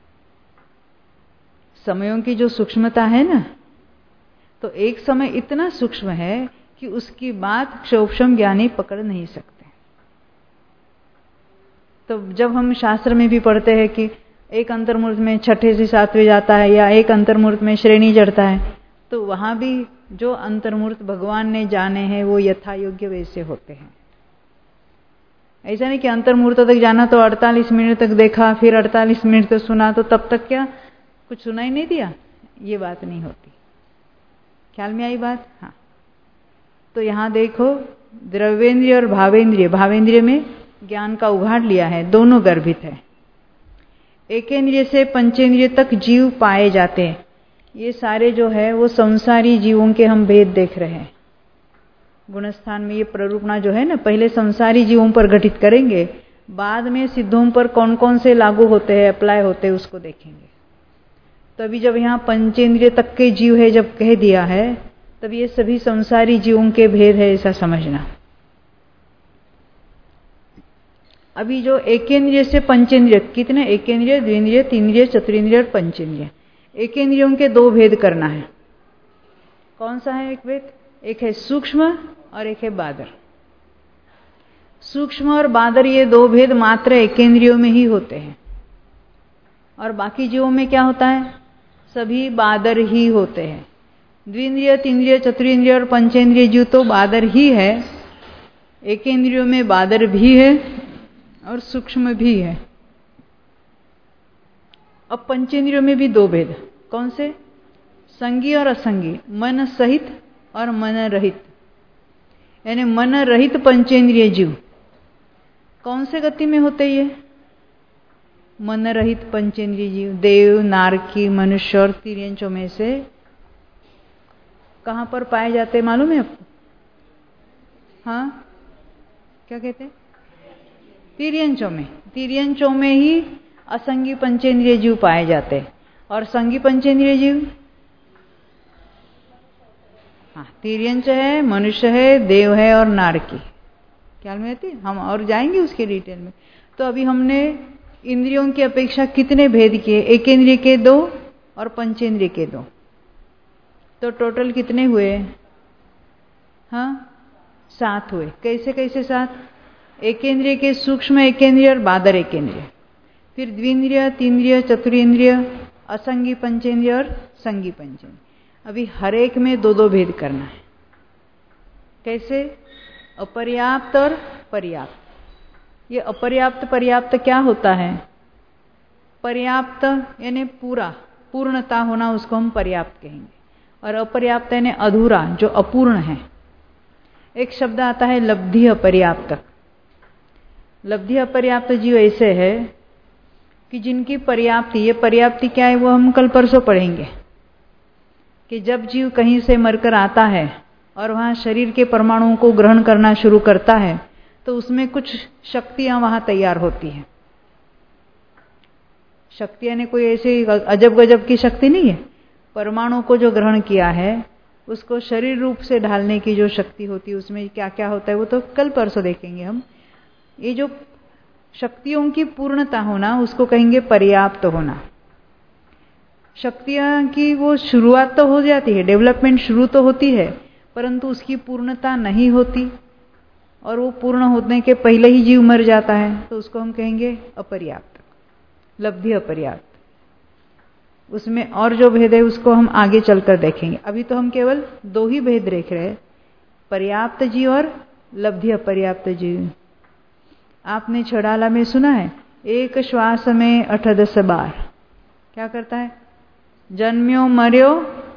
समयों की जो सूक्ष्मता है ना, तो एक समय इतना सूक्ष्म है कि उसकी बात सूक्ष्म ज्ञानी पकड़ नहीं सकते। तो जब हम शास्त्र में भी पढ़ते हैं कि एक अंतर्मूर्त में छठे से सातवें जाता है या एक अंतर्मूर्त में श्रेणी चढ़ता है, तो वहां भी जो अंतर्मूर्त भगवान ने जाने हैं वो यथा योग्य वैसे होते हैं। ऐसा नहीं कि अंतर्मूर्त तक जाना तो अड़तालीस मिनट तक देखा, फिर अड़तालीस मिनट तक सुना, तो तब तक क्या कुछ सुनाई नहीं दिया, ये बात नहीं होती। ख्याल में आई बात? हाँ। तो यहां देखो, द्रव्येंद्रिय और भावेंद्रिय, भावेंद्रिय में ज्ञान का उघाड़ लिया है, दोनों गर्भित है। एकेंद्रिय से पंचेंद्रिय तक जीव पाए जाते हैं। ये सारे जो है वो संसारी जीवों के हम भेद देख रहे हैं। गुणस्थान में ये प्ररूपणा जो है ना, पहले संसारी जीवों पर घटित करेंगे, बाद में सिद्धों पर कौन कौन से लागू होते हैं, अप्लाई होते हैं, उसको देखेंगे। तो अभी जब यहाँ पंचेंद्रिय तक के जीव है जब कह दिया है, तब ये सभी संसारी जीवों के भेद है, ऐसा समझना। अभी जो एकेंद्रिय से पंचेंद्रिय, कितने एकेंद्रिय, द्विंद्रिय, तीन्द्रिय, चतुरिंद्रिय और पंचेंद्रिय, एकेंद्रियों के दो भेद करना है। कौन सा है एक भेद? एक है सूक्ष्म और एक है बादर। सूक्ष्म और बादर ये दो भेद मात्र एकेंद्रियों में ही होते हैं, और बाकी जीवों में क्या होता है? सभी बादर ही होते हैं। द्विंद्रिय, तीन्द्रिय, चतुरिंद्रिय और पंचेंद्रिय जीव तो बादर ही है, एकेंद्रियों में बादर भी है और सूक्ष्म भी है। अब पंचेंद्रियों में भी दो भेद, कौन से? संगी और असंगी, मन सहित और मन रहित। यानी मन रहित पंचेंद्रिय जीव कौन से गति में होते? ये मन रहित पंचेंद्रिय जीव देव, नारकी, मनुष्य और तिर्यंचों में से कहां पर पाए जाते हैं मालूम है आपको? हाँ, क्या कहते हैं? तिर्यंचों में। तिर्यंचों में ही असंगी पंचेंद्रिय जीव पाए जाते हैं। और संगी पंचेंद्रिय जीव, हाँ, तिर्यंच है, मनुष्य है, देव है और नारकी। ख्याल में आती? हम और जाएंगे उसके डिटेल में। तो अभी हमने इंद्रियों की अपेक्षा कितने भेद किए? एकेंद्रिय के दो और पंचेंद्रिय के दो, तो टोटल कितने हुए? हाँ, सात हुए। कैसे कैसे सात? एकेंद्रिय के सूक्ष्म एकेंद्रिय और बादर एकेंद्रिय, फिर द्विंद्रिय, तीन्द्रिय, चतुरेंद्रिय, असंगी पंचेंद्रिय और संगी पंचेंद्रिय। अभी हर एक में दो दो भेद करना है। कैसे? अपर्याप्त और पर्याप्त। ये अपर्याप्त पर्याप्त क्या होता है? पर्याप्त यानी पूरा, पूर्णता होना, उसको हम पर्याप्त कहेंगे, और अपर्याप्त यानी अधूरा, जो अपूर्ण है। एक शब्द आता है लब्धि अपर्याप्त। लब्धि अपर्याप्त जीव ऐसे है कि जिनकी पर्याप्ति, ये पर्याप्ति क्या है वो हम कल परसों पढ़ेंगे, कि जब जीव कहीं से मरकर आता है और वहाँ शरीर के परमाणुओं को ग्रहण करना शुरू करता है, तो उसमें कुछ शक्तियां वहाँ तैयार होती हैं। शक्तियां ने कोई ऐसी अजब गजब की शक्ति नहीं है। परमाणु को जो ग्रहण किया है उसको शरीर रूप से ढालने की जो शक्ति होती है, उसमें क्या क्या होता है वो तो कल परसों देखेंगे हम। ये जो शक्तियों की पूर्णता होना, उसको कहेंगे पर्याप्त होना। शक्तियां की वो शुरुआत तो हो जाती है, डेवलपमेंट शुरू तो होती है, परंतु उसकी पूर्णता नहीं होती, और वो पूर्ण होने के पहले ही जीव मर जाता है, तो उसको हम कहेंगे अपर्याप्त, लब्धि अपर्याप्त। उसमें और जो भेद है उसको हम आगे चलकर देखेंगे। अभी तो हम केवल दो ही भेद देख रहे हैं, पर्याप्त जीव और लब्धि अपर्याप्त जीव। आपने छड़ाला में सुना है, एक श्वास में अठ दस बार क्या करता है? जन्म्यो मर्यो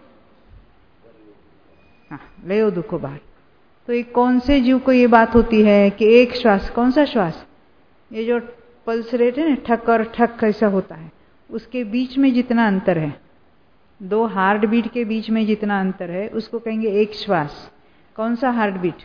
हाँ, ले दुखो बार। तो एक कौन से जीव को ये बात होती है कि एक श्वास, कौन सा श्वास? ये जो पल्स रेट है ना, ठक और ठक कैसा होता है, उसके बीच में जितना अंतर है, दो हार्ट बीट के बीच में जितना अंतर है, उसको कहेंगे एक श्वास। कौन सा हार्ट बीट?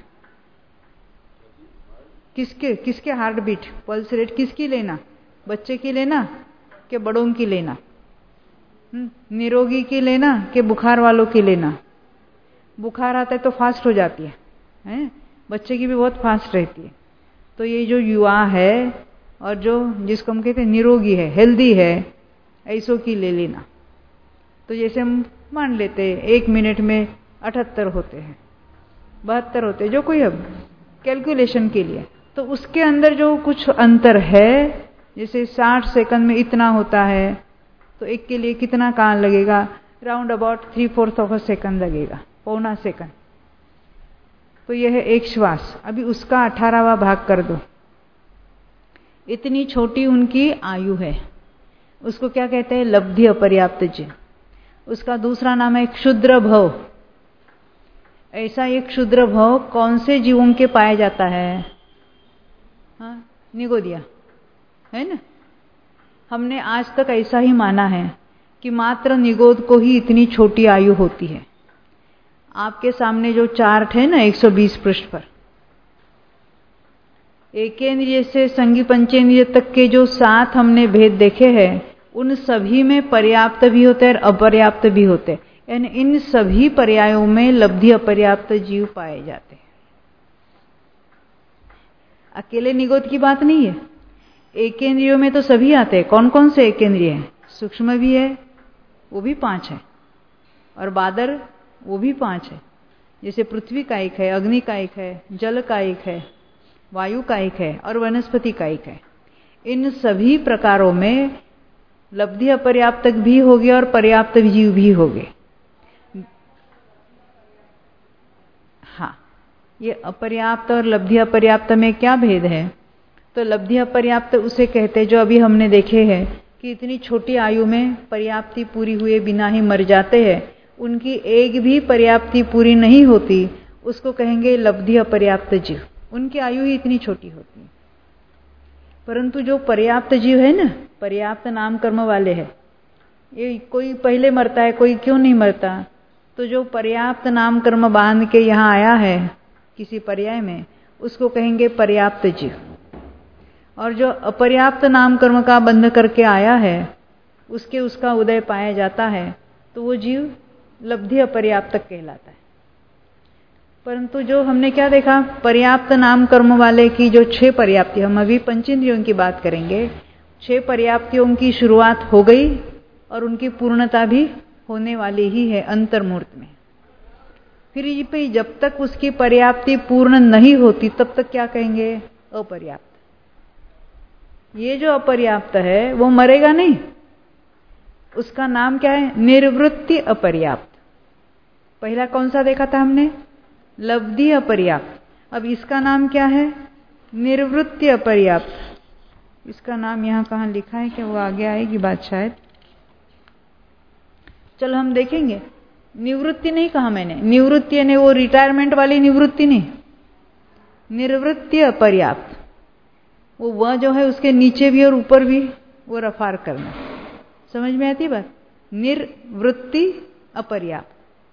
किसके किसके हार्ट बीट, पल्स रेट किसकी लेना? बच्चे की लेना कि बड़ों की लेना? निरोगी की लेना कि बुखार वालों की लेना? बुखार आता है तो फास्ट हो जाती है, हैं? बच्चे की भी बहुत फास्ट रहती है। तो ये जो युवा है और जो जिसको हम कहते हैं निरोगी है, हेल्दी है, ऐसों की ले लेना। तो जैसे हम मान लेते हैं एक मिनट में अठहत्तर होते हैं, बहत्तर होते हैं, जो कोई अब कैलकुलेशन के लिए, तो उसके अंदर जो कुछ अंतर है, जैसे साठ सेकंड में इतना होता है, तो एक के लिए कितना काल लगेगा? Round about three fourth of a second लगेगा, पौना सेकंड। तो यह है एक श्वास। अभी उसका अठारहवां भाग कर दो, इतनी छोटी उनकी आयु है, उसको क्या कहते हैं? लब्धि अपर्याप्त जीव। उसका दूसरा नाम है क्षुद्र भव। ऐसा एक क्षुद्र भव कौन से जीवों के पाया जाता है? हाँ, निगोदिया है ना। हमने आज तक ऐसा ही माना है कि मात्र निगोद को ही इतनी छोटी आयु होती है। आपके सामने जो चार्ट है ना एक सौ बीस पृष्ठ पर, एकेंद्रिय से संगी पंचेंद्रिय तक के जो सात हमने भेद देखे हैं, उन सभी में पर्याप्त भी होते हैं और अपर्याप्त भी होते हैं। यानी इन सभी पर्यायों में लब्धि अपर्याप्त जीव पाए जाते हैं। अकेले निगोद की बात नहीं है, एकेंद्रियों में तो सभी आते हैं। कौन कौन से एकेंद्रिय हैं? सूक्ष्म भी है, वो भी पांच है, और बादर वो भी पांच है। जैसे पृथ्वी का एक है, अग्नि का एक है, जल का एक है, वायु का एक है, और वनस्पति का एक है। इन सभी प्रकारों में लब्धि अपर्याप्त भी होगे और पर्याप्त जीव भी होगे। हाँ, ये अपर्याप्त और लब्धि अपर्याप्त में क्या भेद है? तो लब्धि अपर्याप्त उसे कहते हैं जो अभी हमने देखे हैं कि इतनी छोटी आयु में पर्याप्ति पूरी हुए बिना ही मर जाते हैं, उनकी एक भी पर्याप्ति पूरी नहीं होती, उसको कहेंगे लब्धि अपर्याप्त जीव। उनकी आयु ही इतनी छोटी होती है। परंतु जो पर्याप्त जीव है ना, पर्याप्त नाम कर्म वाले हैं, ये कोई पहले मरता है, कोई क्यों नहीं मरता? तो जो पर्याप्त नाम कर्म बांध के यहाँ आया है किसी पर्याय में, उसको कहेंगे पर्याप्त जीव। और जो अपर्याप्त नाम कर्म का बंध करके आया है, उसके उसका उदय पाया जाता है, तो वो जीव लब्धि अपर्याप्त कहलाता है। परंतु जो हमने क्या देखा, पर्याप्त नाम कर्म वाले की जो छह पर्याप्ति, हम अभी पंचेंद्रियों की बात करेंगे, छह पर्याप्तियों की शुरुआत हो गई और उनकी पूर्णता भी होने वाली ही है अंतर्मूर्त में। फिर पे जब तक उसकी पर्याप्ति पूर्ण नहीं होती, तब तक क्या कहेंगे? अपर्याप्त। ये जो अपर्याप्त है वो मरेगा नहीं, उसका नाम क्या है? निर्वृत्ति अपर्याप्त। पहला कौन सा देखा था हमने? लब्धि अपर्याप्त। अब इसका नाम क्या है? निर्वृत्ति अपर्याप्त। इसका नाम यहाँ कहाँ लिखा है क्या? वो आगे आएगी बात शायद। चलो हम देखेंगे। निवृत्ति नहीं कहा मैंने, निवृत्ति यानी वो रिटायरमेंट वाली निवृत्ति नहीं, निर्वृत्ति अपर्याप्त। वो वह जो है उसके नीचे भी और ऊपर भी वो रफार करना। समझ में आती बात? निर्वृत्ति अपर्याप्त।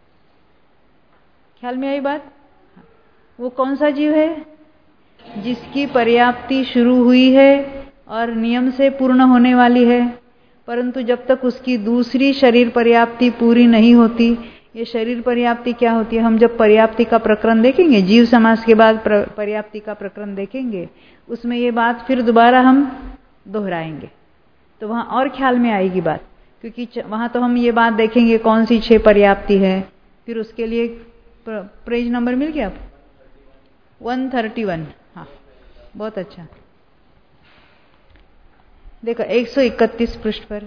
ख्याल में आई बात? वो कौन सा जीव है? जिसकी पर्याप्ति शुरू हुई है और नियम से पूर्ण होने वाली है, परंतु जब तक उसकी दूसरी शरीर पर्याप्ति पूरी नहीं होती। ये शरीर पर्याप्ति क्या होती है? हम जब पर्याप्ति का प्रकरण देखेंगे, जीव समास के बाद पर्याप्ति का प्रकरण देखेंगे, उसमें ये बात फिर दोबारा हम दोहराएंगे, तो वहां और ख्याल में आएगी बात। क्योंकि वहां तो हम ये बात देखेंगे कौन सी छह पर्याप्ति है। फिर उसके लिए पेज नंबर मिल गया आपको? One thirty one. हाँ, बहुत अच्छा। देखो एक सौ इकतीस पृष्ठ पर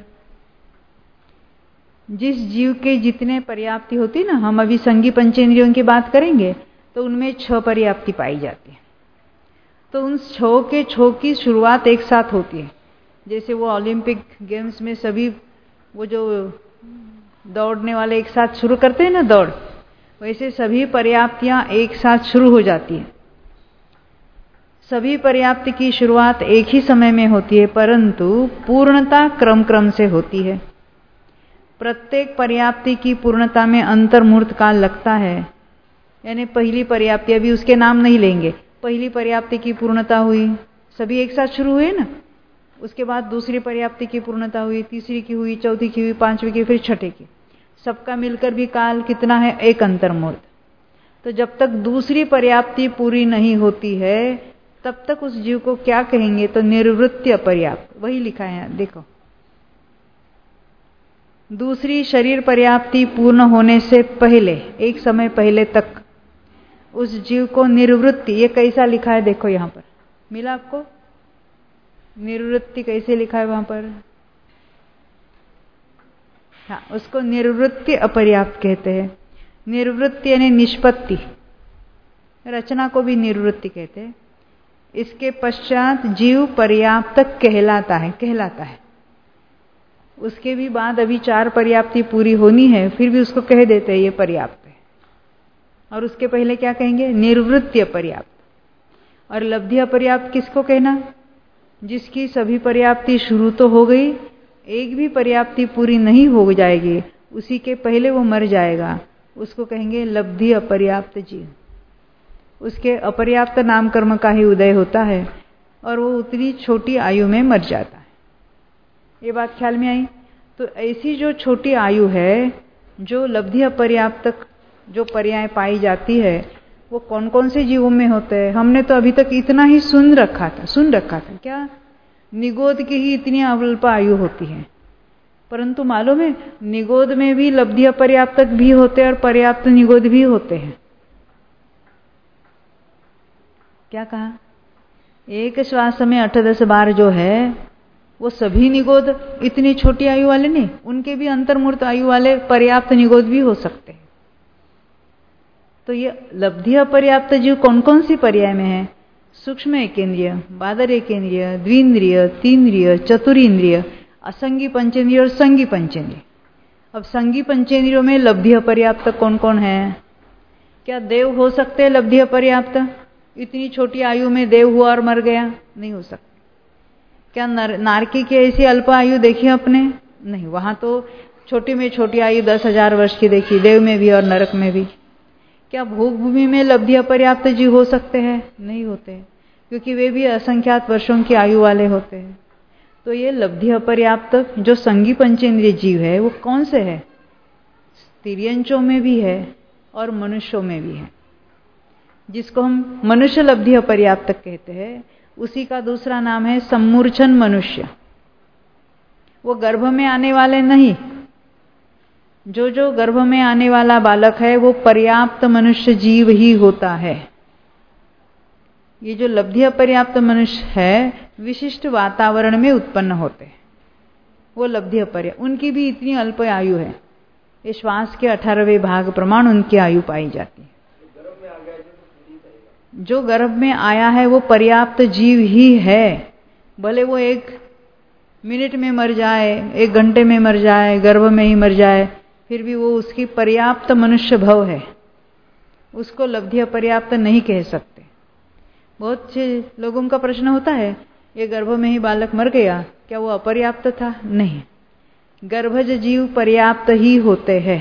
जिस जीव के जितने पर्याप्ति होती ना, हम अभी संगी पंचेंद्रियों की बात करेंगे तो उनमें छह पर्याप्ति पाई जाती है। तो उन छह के छह की शुरुआत एक साथ होती है। जैसे वो ओलंपिक गेम्स में सभी वो जो दौड़ने वाले एक साथ शुरू करते हैं ना दौड़, वैसे सभी पर्याप्तियां एक साथ शुरू हो जाती है। सभी पर्याप्ति की शुरुआत एक ही समय में होती है, परंतु पूर्णता क्रम क्रम से होती है। प्रत्येक पर्याप्ति की पूर्णता में अंतर्मुहूर्त काल लगता है। यानी पहली पर्याप्ति, अभी उसके नाम नहीं लेंगे, पहली पर्याप्ति की पूर्णता हुई, सभी एक साथ शुरू हुए ना। उसके बाद दूसरी पर्याप्ति की पूर्णता हुई, तीसरी की हुई, चौथी की हुई, पांचवी की, फिर छठे की। सबका मिलकर भी काल कितना है? एक अंतर्मुहूर्त। तो जब तक दूसरी पर्याप्ति पूरी नहीं होती है तब तक उस जीव को क्या कहेंगे? तो निर्वृत्ति अपर्याप्त। वही लिखा है यहाँ देखो। दूसरी शरीर पर्याप्ति पूर्ण होने से पहले, एक समय पहले तक उस जीव को निर्वृत्ति, ये कैसा लिखा है देखो यहां पर, मिला आपको? निर्वृत्ति कैसे लिखा है वहां पर? हाँ, उसको निर्वृत्ति अपर्याप्त कहते हैं। निर्वृत्ति यानी निष्पत्ति, रचना को भी निर्वृत्ति कहते हैं। इसके पश्चात जीव पर्याप्त कहलाता है कहलाता है उसके भी बाद अभी चार पर्याप्ति पूरी होनी है, फिर भी उसको कह देते हैं ये पर्याप्त है। और उसके पहले क्या कहेंगे? निर्वृत्ति अपर्याप्त। और लब्धि अपर्याप्त किसको कहना? जिसकी सभी पर्याप्ति शुरू तो हो गई, एक भी पर्याप्ति पूरी नहीं हो जाएगी, उसी के पहले वो मर जाएगा, उसको कहेंगे लब्धि अपर्याप्त जीव। उसके अपर्याप्त नाम कर्म का ही उदय होता है और वो उतनी छोटी आयु में मर जाता है। ये बात ख्याल में आई? तो ऐसी जो छोटी आयु है, जो लब्धि अपर्याप्त जो पर्याय पाई जाती है, वो कौन कौन से जीवों में होते हैं? हमने तो अभी तक इतना ही सुन रखा था सुन रखा था क्या? निगोद की ही इतनी अल्प आयु होती है, परंतु मालूम है निगोद में भी लब्धि अपर्याप्त भी होते हैं और पर्याप्त निगोद भी होते हैं। क्या कहा? एक श्वास में अठ दस बार जो है वो सभी निगोद इतनी छोटी आयु वाले नहीं, उनके भी अंतर्मूर्त आयु वाले पर्याप्त निगोद भी हो सकते हैं। तो ये लब्धि अपर्याप्त जीव कौन कौन सी पर्याय में है? सूक्ष्म एकेंद्रिय, बादर एकेंद्रिय, द्विंद्रिय, तीन्द्रिय, चतुरिंद्रिय, असंगी पंचेंद्रिय और संगी पंचेंद्रिय। अब संगी पंचेंद्रियों में लब्धि अपर्याप्त कौन कौन है? क्या देव हो सकते हैं लब्धि अपर्याप्त? इतनी छोटी आयु में देव हुआ और मर गया? नहीं हो सकता। क्या नर, नारकी की ऐसी अल्प आयु देखी आपने? नहीं, वहां तो छोटी में छोटी आयु दस हजार वर्ष की देखी, देव में भी और नरक में भी। क्या भोग भूमि में लब्धि अपर्याप्त जीव हो सकते हैं? नहीं होते, क्योंकि वे भी असंख्यात वर्षों की आयु वाले होते हैं। तो ये लब्धि अपर्याप्त जो संगी पंचेंद्रिय जीव है वो कौन से है? तिर्यंचों में भी है और मनुष्यों में भी है। जिसको हम मनुष्य लब्धि अपर्याप्त कहते हैं, उसी का दूसरा नाम है सम्मूर्छन मनुष्य। वो गर्भ में आने वाले नहीं, जो जो गर्भ में आने वाला बालक है वो पर्याप्त मनुष्य जीव ही होता है। ये जो लब्धि अपर्याप्त मनुष्य है विशिष्ट वातावरण में उत्पन्न होते हैं, वो लब्धि अपर्याप्त। उनकी भी इतनी अल्प आयु है, ये श्वास के अठारहवें भाग प्रमाण उनकी आयु पाई जाती है। जो गर्भ में आया है वो पर्याप्त जीव ही है, भले वो एक मिनट में मर जाए, एक घंटे में मर जाए, गर्भ में ही मर जाए, फिर भी वो उसकी पर्याप्त मनुष्य भव है, उसको लब्धि अपर्याप्त नहीं कह सकते। बहुत से लोगों का प्रश्न होता है, ये गर्भ में ही बालक मर गया, क्या वो अपर्याप्त था? नहीं, गर्भज जीव पर्याप्त ही होते हैं।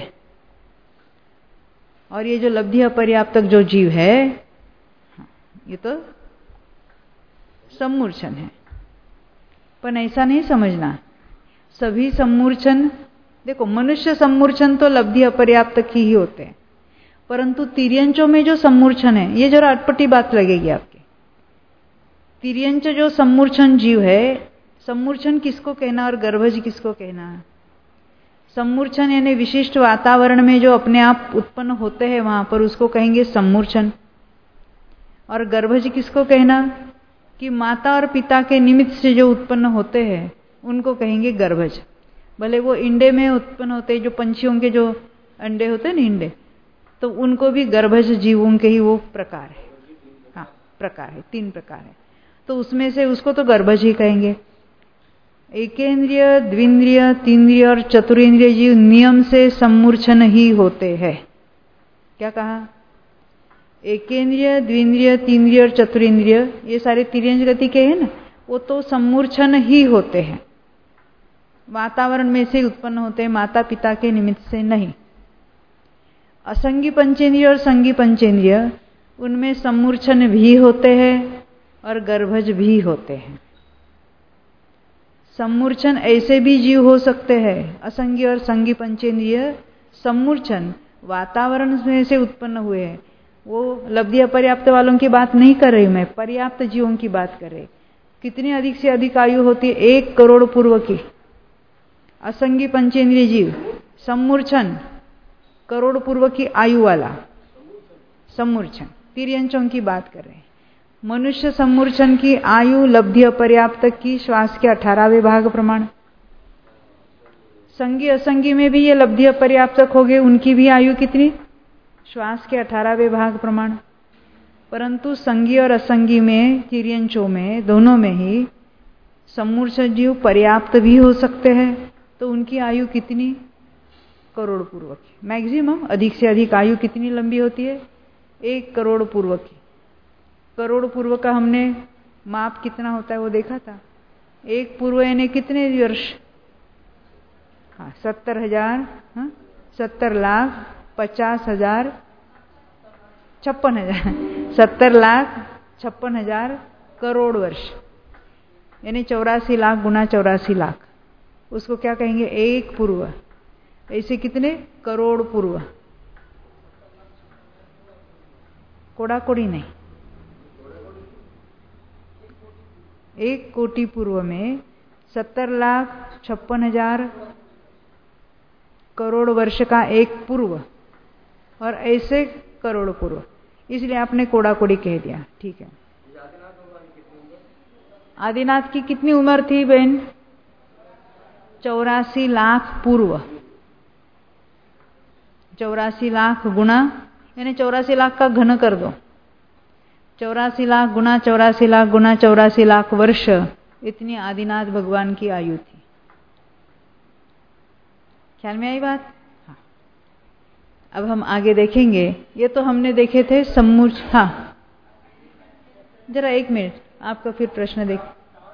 और ये जो लब्धि अपर्याप्तक जो जीव है, ये तो सम्मूर्छन है। पर ऐसा नहीं समझना, सभी सम्मूर्छन, देखो मनुष्य सम्मूर्छन तो लब्धि अपर्याप्तक ही होते हैं, परंतु तिर्यंचों में जो सम्मूर्छन है, ये जरा अटपटी बात लगेगी आपके। तिर्यंच जो सम्मूर्छन जीव है, सम्मूर्छन किसको कहना और गर्भज किसको कहना है? सम्मूर्छन यानी विशिष्ट वातावरण में जो अपने आप उत्पन्न होते हैं, वहां पर उसको कहेंगे सम्मूर्छन। और गर्भज किसको कहना? कि माता और पिता के निमित्त से जो उत्पन्न होते हैं उनको कहेंगे गर्भज। भले वो इंडे में उत्पन्न होते हैं, जो पंछियों के जो अंडे होते हैं ना, इंडे, तो उनको भी गर्भज जीवों के ही वो प्रकार है। हाँ, प्रकार है, तीन प्रकार है, तो उसमें से उसको तो गर्भज ही कहेंगे। एकेंद्रिय, द्विंद्रिय, तीन्द्रिय और चतुरेंद्रिय जीव नियम से सम्मूर्छन ही होते हैं। क्या कहा? एकेंद्रिय, द्विंद्रिय, तीन्द्रिय और चतुरेंद्रिय, ये सारे तिर्यंच गति के हैं ना, वो तो सम्मूर्छन ही होते हैं, वातावरण में से उत्पन्न होते हैं, माता पिता के निमित्त से नहीं। असंगी पंचेंद्रिय और संगी पंचेंद्रिय, उनमें सम्मूर्छन भी होते हैं और गर्भज भी होते हैं। सम्मूर्छन ऐसे भी जीव हो सकते हैं, असंगी और संगी पंचेंद्रिय सम्मूर्छन वातावरण में से उत्पन्न हुए हैं। वो लब्धि अपर्याप्त वालों की बात नहीं कर रही मैं, पर्याप्त जीवों की बात कर रही। कितनी अधिक से अधिक आयु होती है? एक करोड़ पूर्व की। असंगी पंचेंद्रिय जीव सम्मूर्छन करोड़ पूर्व की आयु वाला सम्मूर्छन, तिर्यंचों की बात कर रहे हैं। मनुष्य सम्मूर्छन की आयु लब्धि अपर्याप्त की श्वास के अठारहवें भाग प्रमाण। संगी असंगी में भी ये लब्धि अपर्याप्तक हो गए, उनकी भी आयु कितनी? श्वास के अठारहवें भाग प्रमाण। परंतु संगी और असंगी में, तिर्यंचों में, दोनों में ही सम्मूर्छन जीव पर्याप्त भी हो सकते हैं, तो उनकी आयु कितनी? करोड़ पूर्व की। मैक्सिमम अधिक से अधिक आयु कितनी लंबी होती है? एक करोड़ पूर्व की। करोड़ पूर्व का हमने माप कितना होता है वो देखा था। एक पूर्व यानी कितने वर्ष? हाँ, सत्तर हजार, हाँ, सत्तर लाख पचास हजार छप्पन हजार सत्तर लाख छप्पन हजार करोड़ वर्ष, यानी चौरासी लाख गुना चौरासी लाख, उसको क्या कहेंगे? एक पूर्व। ऐसे कितने? करोड़ पूर्व। कोड़ा कोड़ी नहीं, एक कोटि पूर्व में सत्तर लाख छप्पन हजार करोड़ वर्ष का एक पूर्व, और ऐसे करोड़ पूर्व, इसलिए आपने कोड़ा कोड़ी कह दिया। ठीक है। आदिनाथ की कितनी उम्र थी बहन? चौरासी लाख पूर्व। चौरासी लाख गुना, यानी चौरासी लाख का घन कर दो, चौरासी लाख गुना चौरासी लाख गुना चौरासी लाख वर्ष, इतनी आदिनाथ भगवान की आयु थी। ख्याल में आई बात? हाँ। अब हम आगे देखेंगे। ये तो हमने देखे थे सम्मूर्छ। हाँ, जरा एक मिनट, आपका फिर प्रश्न देख।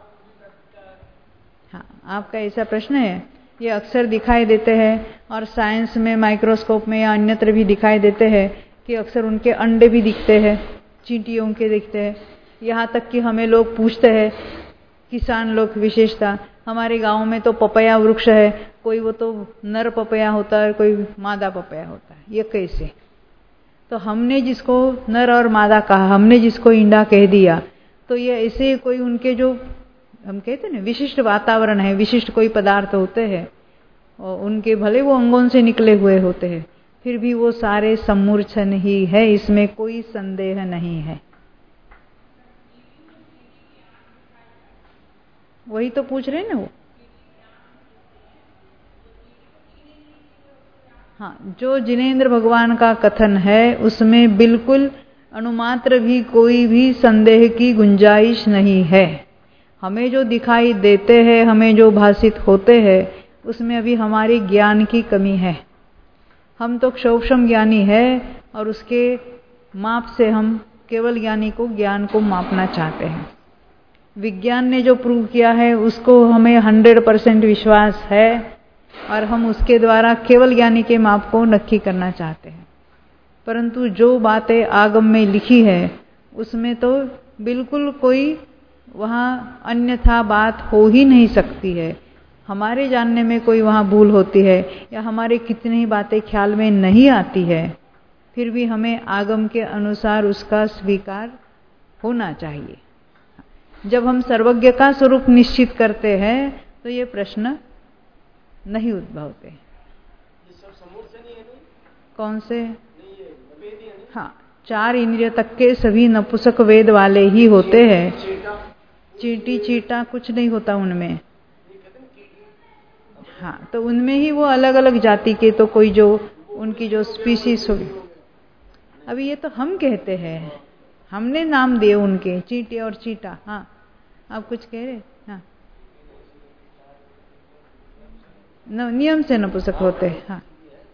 हाँ, आपका ऐसा प्रश्न है, ये अक्सर दिखाई देते हैं और साइंस में, माइक्रोस्कोप में या अन्यत्र भी दिखाई देते हैं कि अक्सर उनके अंडे भी दिखते हैं, चींटियों के दिखते हैं। यहाँ तक कि हमें लोग पूछते हैं, किसान लोग विशेषता, हमारे गांव में तो पपया वृक्ष है, कोई वो तो नर पपया होता है, कोई मादा पपया होता है, ये कैसे? तो हमने जिसको नर और मादा कहा, हमने जिसको इंडा कह दिया, तो ये ऐसे कोई उनके जो हम कहते हैं ना विशिष्ट वातावरण है, विशिष्ट कोई पदार्थ होते हैं, और उनके भले वो अंगों से निकले हुए होते हैं, फिर भी वो सारे सम्मूर्छन ही है, इसमें कोई संदेह नहीं है। वही तो पूछ रहे हैं ना वो। हाँ, जो जिनेंद्र भगवान का कथन है उसमें बिल्कुल अणुमात्र भी कोई भी संदेह की गुंजाइश नहीं है। हमें जो दिखाई देते हैं, हमें जो भासित होते हैं, उसमें अभी हमारी ज्ञान की कमी है। हम तो सूक्ष्म ज्ञानी है और उसके माप से हम केवल ज्ञानी को ज्ञान को मापना चाहते हैं। विज्ञान ने जो प्रूव किया है उसको हमें हंड्रेड परसेंट विश्वास है और हम उसके द्वारा केवल ज्ञानी के माप को नक्की करना चाहते हैं। परंतु जो बातें आगम में लिखी है उसमें तो बिल्कुल कोई वहाँ अन्यथा बात हो ही नहीं सकती है। हमारे जानने में कोई वहाँ भूल होती है या हमारे कितनी ही बातें ख्याल में नहीं आती है, फिर भी हमें आगम के अनुसार उसका स्वीकार होना चाहिए। जब हम सर्वज्ञ का स्वरूप निश्चित करते हैं तो ये प्रश्न नहीं उद्भवते। ये सब समूर्छन ही है नहीं? कौन से? नहीं, ये वेद ही है नहीं? हाँ, चार इंद्रिय तक के सभी नपुंसक वेद वाले ही होते हैं। चींटी चीटा कुछ नहीं होता उनमें। हाँ, तो उनमें ही वो अलग अलग जाति के, तो कोई जो उनकी जो स्पीशीज हो, अभी ये तो हम कहते हैं, हमने नाम दिए उनके, चींटी और चीटा। हाँ, आप कुछ कह रहे? हाँ, नियम से नपुंसक होते हैं। हाँ,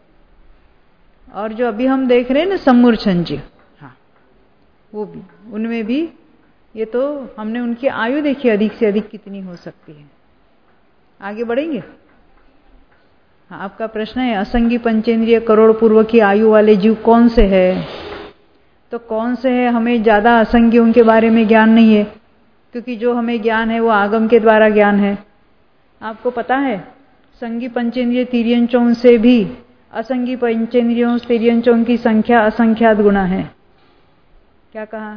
और जो अभी हम देख रहे हैं ना सम्मूर्छन जी, हाँ, वो भी, उनमें भी ये तो हमने उनकी आयु देखी अधिक से अधिक कितनी हो सकती है। आगे बढ़ेंगे। हाँ, आपका प्रश्न है असंगी पंचेंद्रिय करोड़ पूर्व की आयु वाले जीव कौन से है? तो कौन से है, हमें ज्यादा असंगियों के बारे में ज्ञान नहीं है, क्योंकि जो हमें ज्ञान है वो आगम के द्वारा ज्ञान है। आपको पता है संगी पंचेंद्रिय तिर्यंचों से भी असंगी पंचेंद्रियों तिर्यंचों की संख्या असंख्यात गुना है। क्या कहा?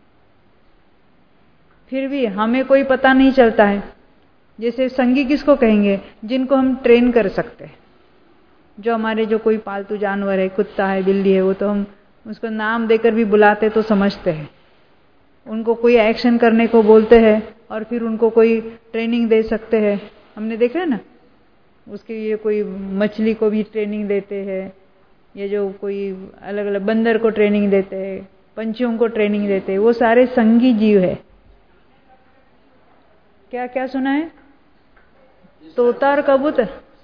फिर भी हमें कोई पता नहीं चलता है। जैसे संगी किसको कहेंगे? जिनको हम ट्रेन कर सकते हैं। जो हमारे जो कोई पालतू जानवर है, कुत्ता है, बिल्ली है, वो तो हम उसको नाम देकर भी बुलाते तो समझते हैं। उनको कोई एक्शन करने को बोलते हैं और फिर उनको कोई ट्रेनिंग दे सकते हैं। हमने देखा है ना, उसके लिए कोई मछली को भी ट्रेनिंग देते हैं, ये जो कोई अलग अलग बंदर को ट्रेनिंग देते हैं, पंछियों को ट्रेनिंग देते हैं, वो सारे संगी जीव है। क्या क्या सुना है? तोता और कबूतर।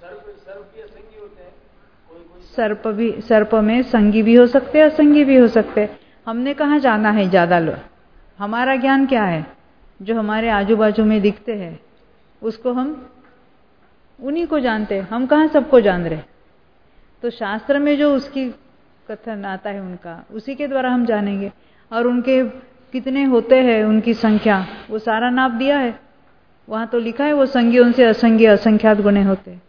सर्प भी, सर्प में संगी भी हो सकते हैं, असंगी भी हो सकते हैं। हमने कहाँ जाना है ज्यादा लोग? हमारा ज्ञान क्या है? जो हमारे आजू बाजू में दिखते हैं उसको हम उन्हीं को जानते हैं। हम कहाँ सबको जान रहे? तो शास्त्र में जो उसकी कथन आता है उनका, उसी के द्वारा हम जानेंगे। और उनके कितने होते हैं, उनकी संख्या, वो सारा नाप दिया है। वहां तो लिखा है वो संगियों से असंगी असंख्यात गुणे होते हैं।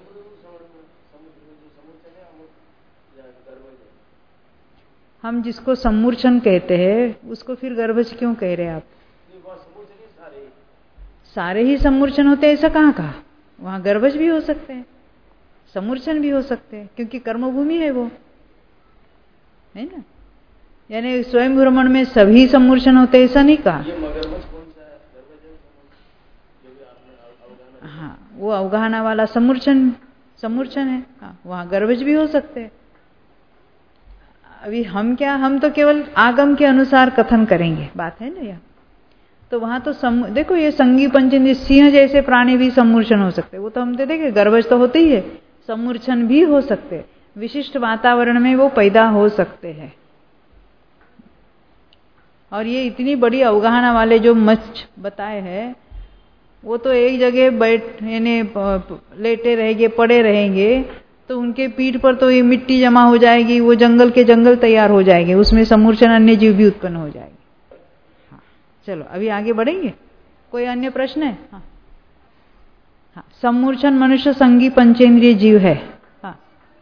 हम जिसको सम्मूर्छन कहते हैं उसको फिर गर्भज क्यों कह रहे हैं आप? सारे ही सम्मूर्छन होते हैं ऐसा कहाँ कहा? वहां गर्भज भी हो सकते हैं, सम्मूर्छन भी हो सकते हैं, क्योंकि कर्मभूमि है वो, है ना। यानी स्वयं भ्रमण में सभी सम्मूर्छन होते ऐसा नहीं कहा। हाँ, वो अवगाहना वाला सम्मूर्छन सम्मूर्छन है। हाँ, वहां गर्भज भी हो सकते हैं। अभी हम क्या, हम तो केवल आगम के अनुसार कथन करेंगे, बात है ना यह। तो वहां तो सम, देखो ये संगी पंचेंद्रिय सिंह जैसे प्राणी भी सम्मूर्छन हो सकते, वो तो हम तो देखे गर्भज तो होते ही है, सम्मूर्छन भी हो सकते, विशिष्ट वातावरण में वो पैदा हो सकते हैं। और ये इतनी बड़ी अवगाहना वाले जो मत्स्य बताए हैं, वो तो एक जगह बैठ यानी लेटे रहेंगे, पड़े रहेंगे, तो उनके पीठ पर तो ये मिट्टी जमा हो जाएगी, वो जंगल के जंगल तैयार हो जाएंगे, उसमें सम्मूर्छन अन्य जीव भी उत्पन्न हो जाएंगे। हाँ, चलो अभी आगे बढ़ेंगे। कोई अन्य प्रश्न है? हाँ, हाँ, सम्मूर्छन मनुष्य संगी पंचेंद्रिय जीव है। हाँ,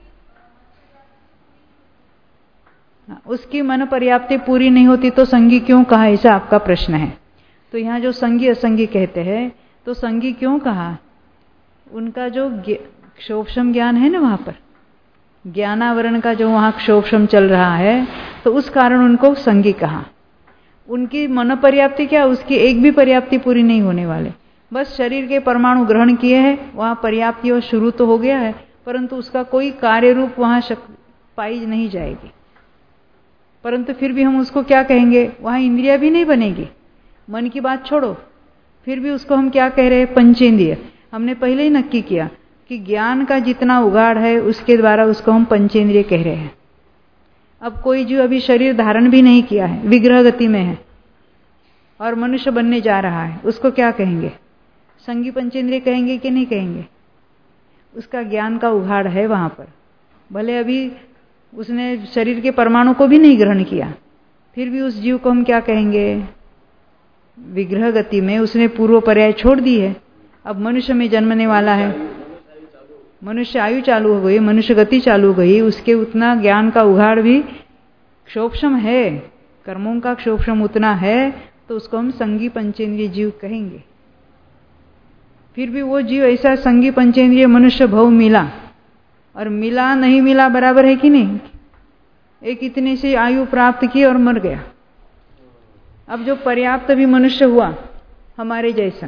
हाँ, उसकी मन पर्याप्ति पूरी नहीं होती तो संगी क्यों कहा, ऐसा आपका प्रश्न है। तो यहाँ जो संगी असंगी कहते हैं, तो संगी क्यों कहा? उनका जो क्षोभम ज्ञान है ना, वहां पर ज्ञानावरण का जो वहां क्षोभम चल रहा है, तो उस कारण उनको संगी कहा। उनकी मनोपर्याप्ति क्या, उसकी एक भी पर्याप्ति पूरी नहीं होने वाले, बस शरीर के परमाणु ग्रहण किए हैं, वहां पर्याप्ति और शुरू तो हो गया है, परंतु उसका कोई कार्य रूप वहां पाई नहीं जाएगी। परंतु फिर भी हम उसको क्या कहेंगे, वहां इंद्रिया भी नहीं बनेगी, मन की बात छोड़ो, फिर भी उसको हम क्या कह रहे हैं, पंचेंद्रिय। हमने पहले ही नक्की किया कि ज्ञान का जितना उगाड़ है उसके द्वारा उसको हम पंचेंद्रिय कह रहे हैं। अब कोई जो अभी शरीर धारण भी नहीं किया है, विग्रह गति में है और मनुष्य बनने जा रहा है, उसको क्या कहेंगे, संगी पंचेंद्रिय कहेंगे कि नहीं कहेंगे? उसका ज्ञान का उघाड़ है वहां पर, भले अभी उसने शरीर के परमाणु को भी नहीं ग्रहण किया, फिर भी उस जीव को हम क्या कहेंगे, विग्रह गति में उसने पूर्व पर्याय छोड़ दी है, अब मनुष्य में जन्मने वाला है, मनुष्य आयु चालू हो गई, मनुष्य गति चालू हो गई, उसके उतना ज्ञान का उघाड़ भी क्षोभक्षम है, कर्मों का क्षोभक्षम उतना है, तो उसको हम संगी पंचेंद्रिय जीव कहेंगे। फिर भी वो जीव ऐसा संगी पंचेंद्रिय मनुष्य भव मिला, और मिला नहीं मिला बराबर है कि नहीं? एक इतने से आयु प्राप्त की और मर गया। अब जो पर्याप्त भी मनुष्य हुआ हमारे जैसा,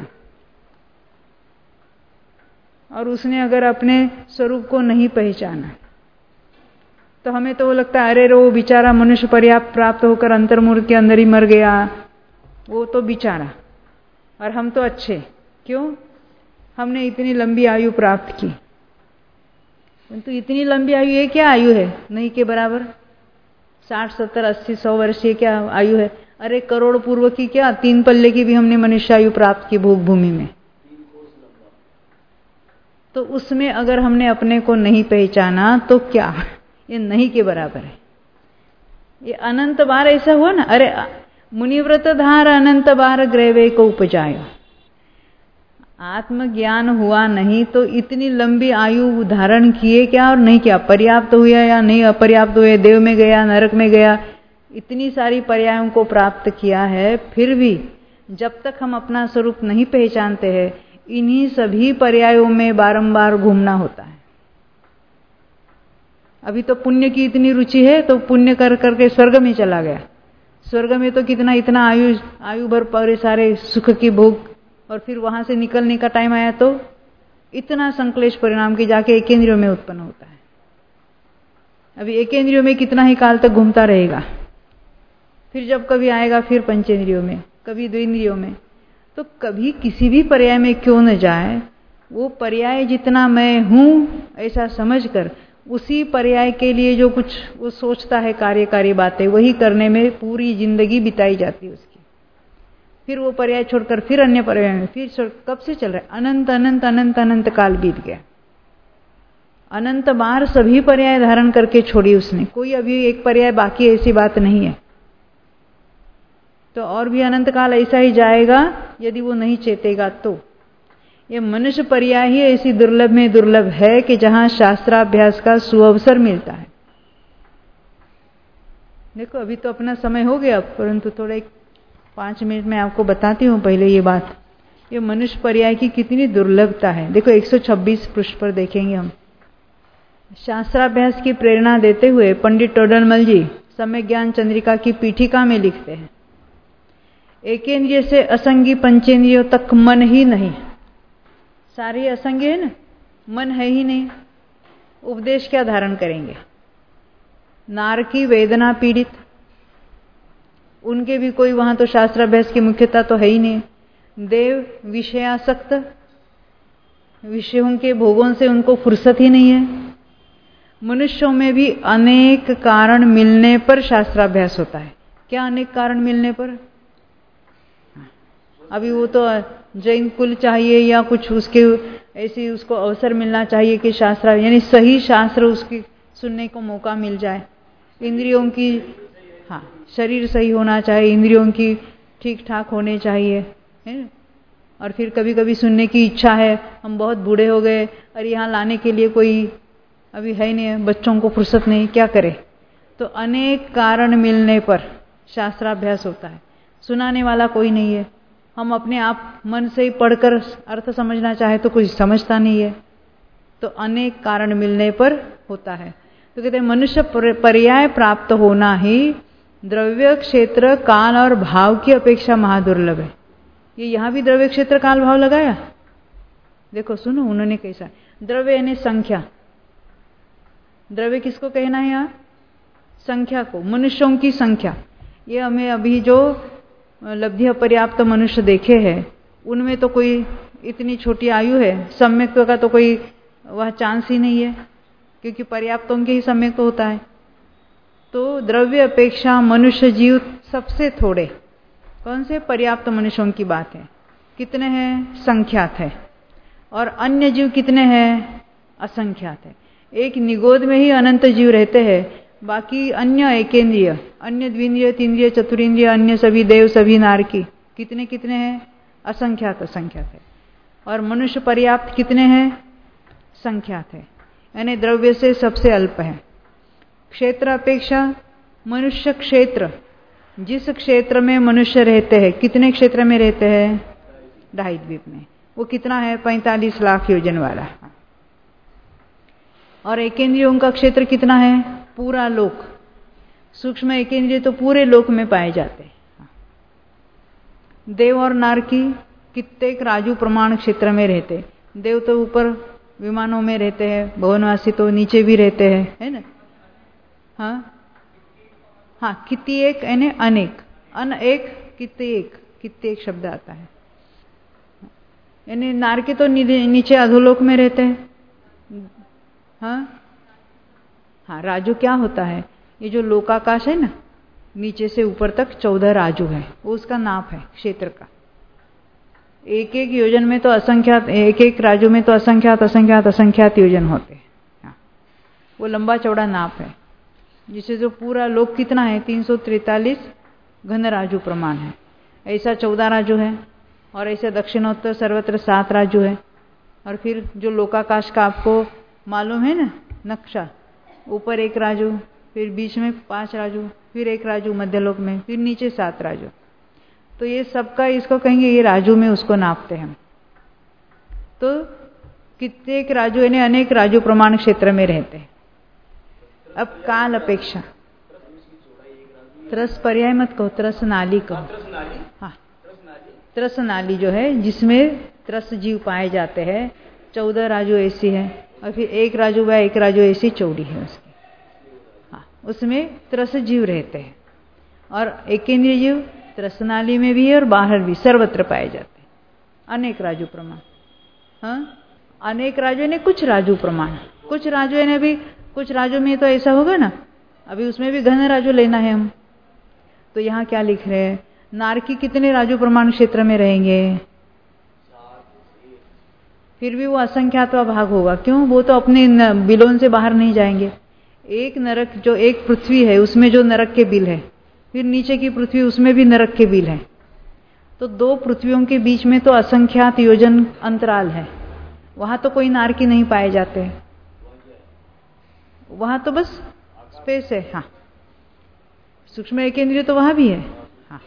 और उसने अगर अपने स्वरूप को नहीं पहचाना, तो हमें तो वो लगता है अरे वो बेचारा मनुष्य पर्याप्त प्राप्त होकर अंतर्मूर्ति के अंदर ही मर गया, वो तो बेचारा, और हम तो अच्छे, क्यों? हमने इतनी लंबी आयु प्राप्त की। किंतु इतनी लंबी आयु ये क्या आयु है, नहीं के बराबर, साठ सत्तर अस्सी सौ वर्ष ये क्या आयु है? अरे करोड़ पूर्व की क्या, तीन पल्ले की भी हमने मनुष्य आयु प्राप्त की भोग भूमि में। तो उसमें अगर हमने अपने को नहीं पहचाना तो क्या, ये नहीं के बराबर है। ये अनंत बार ऐसा हुआ ना, अरे मुनिव्रत धार अनंत बार ग्रहवे को उपजायो, आत्मज्ञान हुआ नहीं तो इतनी लंबी आयु धारण किए क्या और नहीं किया, पर्याप्त हुआ या नहीं अपर्याप्त हुए, देव में गया नरक में गया, इतनी सारी पर्यायों को प्राप्त किया है, फिर भी जब तक हम अपना स्वरूप नहीं पहचानते हैं, इन्हीं सभी पर्यायों में बारंबार घूमना होता है। अभी तो पुण्य की इतनी रुचि है तो पुण्य कर करके स्वर्ग में चला गया, स्वर्ग में तो कितना इतना आयु आयु भर पर सारे सुख की भोग, और फिर वहां से निकलने का टाइम आया तो इतना संक्लेश परिणाम की जाके एकेंद्रियों में उत्पन्न होता है। अभी एकेंद्रियों में कितना ही काल तक घूमता रहेगा, फिर जब कभी आएगा फिर पंचेंद्रियों में, कभी द्विंद्रियों में, तो कभी किसी भी पर्याय में क्यों न जाए, वो पर्याय जितना मैं हूं ऐसा समझकर उसी पर्याय के लिए जो कुछ वो सोचता है कार्यकारी बातें, वही करने में पूरी जिंदगी बिताई जाती है उसकी। फिर वो पर्याय छोड़कर फिर अन्य पर्याय में, फिर छोड़, कब से चल रहा है, अनंत अनंत अनंत अनंत काल बीत गया, अनंत बार सभी पर्याय धारण करके छोड़ी उसने, कोई अभी एक पर्याय बाकी ऐसी बात नहीं है। तो और भी अनंत काल ऐसा ही जाएगा यदि वो नहीं चेतेगा तो। ये मनुष्य पर्याय ही ऐसी दुर्लभ में दुर्लभ है कि जहां शास्त्राभ्यास का सुअवसर मिलता है। देखो अभी तो अपना समय हो गया, परंतु थोड़ा एक पांच मिनट में आपको बताती हूँ पहले ये बात, ये मनुष्य पर्याय की कितनी दुर्लभता है। देखो एक सौ छब्बीस पृष्ठ पर देखेंगे हम, शास्त्राभ्यास की प्रेरणा देते हुए पंडित टोडरमल जी सम्यक ज्ञान चंद्रिका की पीठिका में लिखते हैं, एकेंद्रिय से असंगी पंचेंद्रियों तक मन ही नहीं, सारी असंगी है ना, मन है ही नहीं, उपदेश क्या धारण करेंगे? नारकी वेदना पीड़ित, उनके भी कोई वहां तो शास्त्राभ्यास की मुख्यता तो है ही नहीं। देव विषयासक्त, विषयों के भोगों से उनको फुर्सत ही नहीं है। मनुष्यों में भी अनेक कारण मिलने पर शास्त्राभ्यास होता है। क्या अनेक कारण मिलने पर? अभी वो तो जैन कुल चाहिए या कुछ उसके ऐसी उसको अवसर मिलना चाहिए कि शास्त्र यानी सही शास्त्र उसकी सुनने को मौका मिल जाए। इंद्रियों की, हाँ, शरीर सही होना चाहिए, इंद्रियों की ठीक ठाक होने चाहिए, है? और फिर कभी कभी सुनने की इच्छा है, हम बहुत बूढ़े हो गए और यहाँ लाने के लिए कोई अभी है नहीं, बच्चों को फुर्सत नहीं, क्या करे? तो अनेक कारण मिलने पर शास्त्राभ्यास होता है। सुनाने वाला कोई नहीं है, हम अपने आप मन से ही पढ़कर अर्थ समझना चाहे तो कुछ समझता नहीं है, तो अनेक कारण मिलने पर होता है। तो कहते हैं मनुष्य पर्याय प्राप्त होना ही द्रव्य क्षेत्र काल और भाव की अपेक्षा महादुर्लभ है। ये यहां भी द्रव्य क्षेत्र काल भाव लगाया, देखो सुनो उन्होंने कैसा, द्रव्य यानी संख्या, द्रव्य किसको कहना है यहाँ? संख्या को, मनुष्यों की संख्या। ये हमें अभी जो लब्धि पर्याप्त मनुष्य देखे हैं उनमें तो कोई इतनी छोटी आयु है, सम्यक्त्व का तो कोई वह चांस ही नहीं है, क्योंकि पर्याप्तों के ही सम्यक्त्व होता है। तो द्रव्य अपेक्षा मनुष्य जीव सबसे थोड़े, कौन से? पर्याप्त मनुष्यों की बात है। कितने हैं? संख्यात है। और अन्य जीव कितने हैं? असंख्यात है। एक निगोद में ही अनंत जीव रहते हैं, बाकी अन्य एकेंद्रिय, अन्य द्विंद्रिय, तीन्द्रिय, चतुरिंद्रिय, अन्य सभी देव, सभी नारकी कितने कितने हैं? असंख्यात असंख्यात है। और मनुष्य पर्याप्त कितने हैं? संख्यात है, यानी द्रव्य से सबसे अल्प है। क्षेत्र अपेक्षा मनुष्य क्षेत्र, जिस क्षेत्र में मनुष्य रहते हैं, कितने क्षेत्र में रहते हैं? ढाई द्वीप में। वो कितना है? पैंतालीस लाख योजन वाला। और एकेंद्रियों का क्षेत्र कितना है? पूरा लोक। सूक्ष्म एकेंद्रिय तो पूरे लोक में पाए जाते हैं। देव और नारकी कितने राजू प्रमाण क्षेत्र में रहते। देव तो ऊपर विमानों में रहते हैं, भुवनवासी तो नीचे भी रहते हैं, है ना? हाँ हाँ, कितनी एक यानी अनेक, अन एक कितने एक, कितने एक शब्द आता है। यानी नारकी तो नीचे अधोलोक में रहते हैं। हाँ हाँ, राजू क्या होता है? ये जो लोकाकाश है ना, नीचे से ऊपर तक चौदह राजू है, वो उसका नाप है क्षेत्र का। एक एक योजन में तो असंख्यात, एक एक राजू में तो असंख्यात असंख्यात असंख्यात योजन होते हैं। हाँ, वो लंबा चौड़ा नाप है, जिसे जो पूरा लोक कितना है? तीन सौ तैतालीस घन राजू प्रमाण है। ऐसा चौदह राजू है, और ऐसे दक्षिणोत्तर सर्वत्र सात राजू है। और फिर जो लोकाकाश का आपको मालूम है ना नक्शा, ऊपर एक राजू, फिर बीच में पांच राजू, फिर एक राजू मध्यलोक में, फिर नीचे सात राजू। तो ये सबका इसको कहेंगे, ये राजू में उसको नापते हैं। तो कितने एक राजू यानी अनेक राजू प्रमाण क्षेत्र में रहते हैं। अब काल अपेक्षा, त्रस पर्याय मत कहो, त्रस नाली कहो। हाँ, त्रस नाली जो है जिसमें त्रस जीव पाए जाते हैं, चौदह राजू ऐसी है, और फिर एक राजू व एक राजू ऐसी चौड़ी है उसकी। हाँ, उसमें त्रस जीव रहते हैं। और एकेंद्रिय जीव त्रस नाली में भी है और बाहर भी, सर्वत्र पाए जाते हैं। अनेक राजू प्रमाण। हाँ, अनेक राजू ने कुछ राजू प्रमाण, कुछ राजू ने भी, कुछ राजू में तो ऐसा होगा ना, अभी उसमें भी घन राजू लेना है हम। तो यहाँ क्या लिख रहे हैं? नारकी कितने राजू प्रमाण क्षेत्र में रहेंगे? फिर भी वो असंख्यात भाग होगा। क्यों? वो तो अपने बिलों से बाहर नहीं जाएंगे। एक नरक, जो एक पृथ्वी है उसमें जो नरक के बिल है, फिर नीचे की पृथ्वी उसमें भी नरक के बिल है। तो दो पृथ्वियों के बीच में तो असंख्यात योजन अंतराल है, वहां तो कोई नारकी नहीं पाए जाते, वहां तो बस स्पेस है। हाँ, सूक्ष्म एकेंद्रिय तो वहां भी है। हाँ,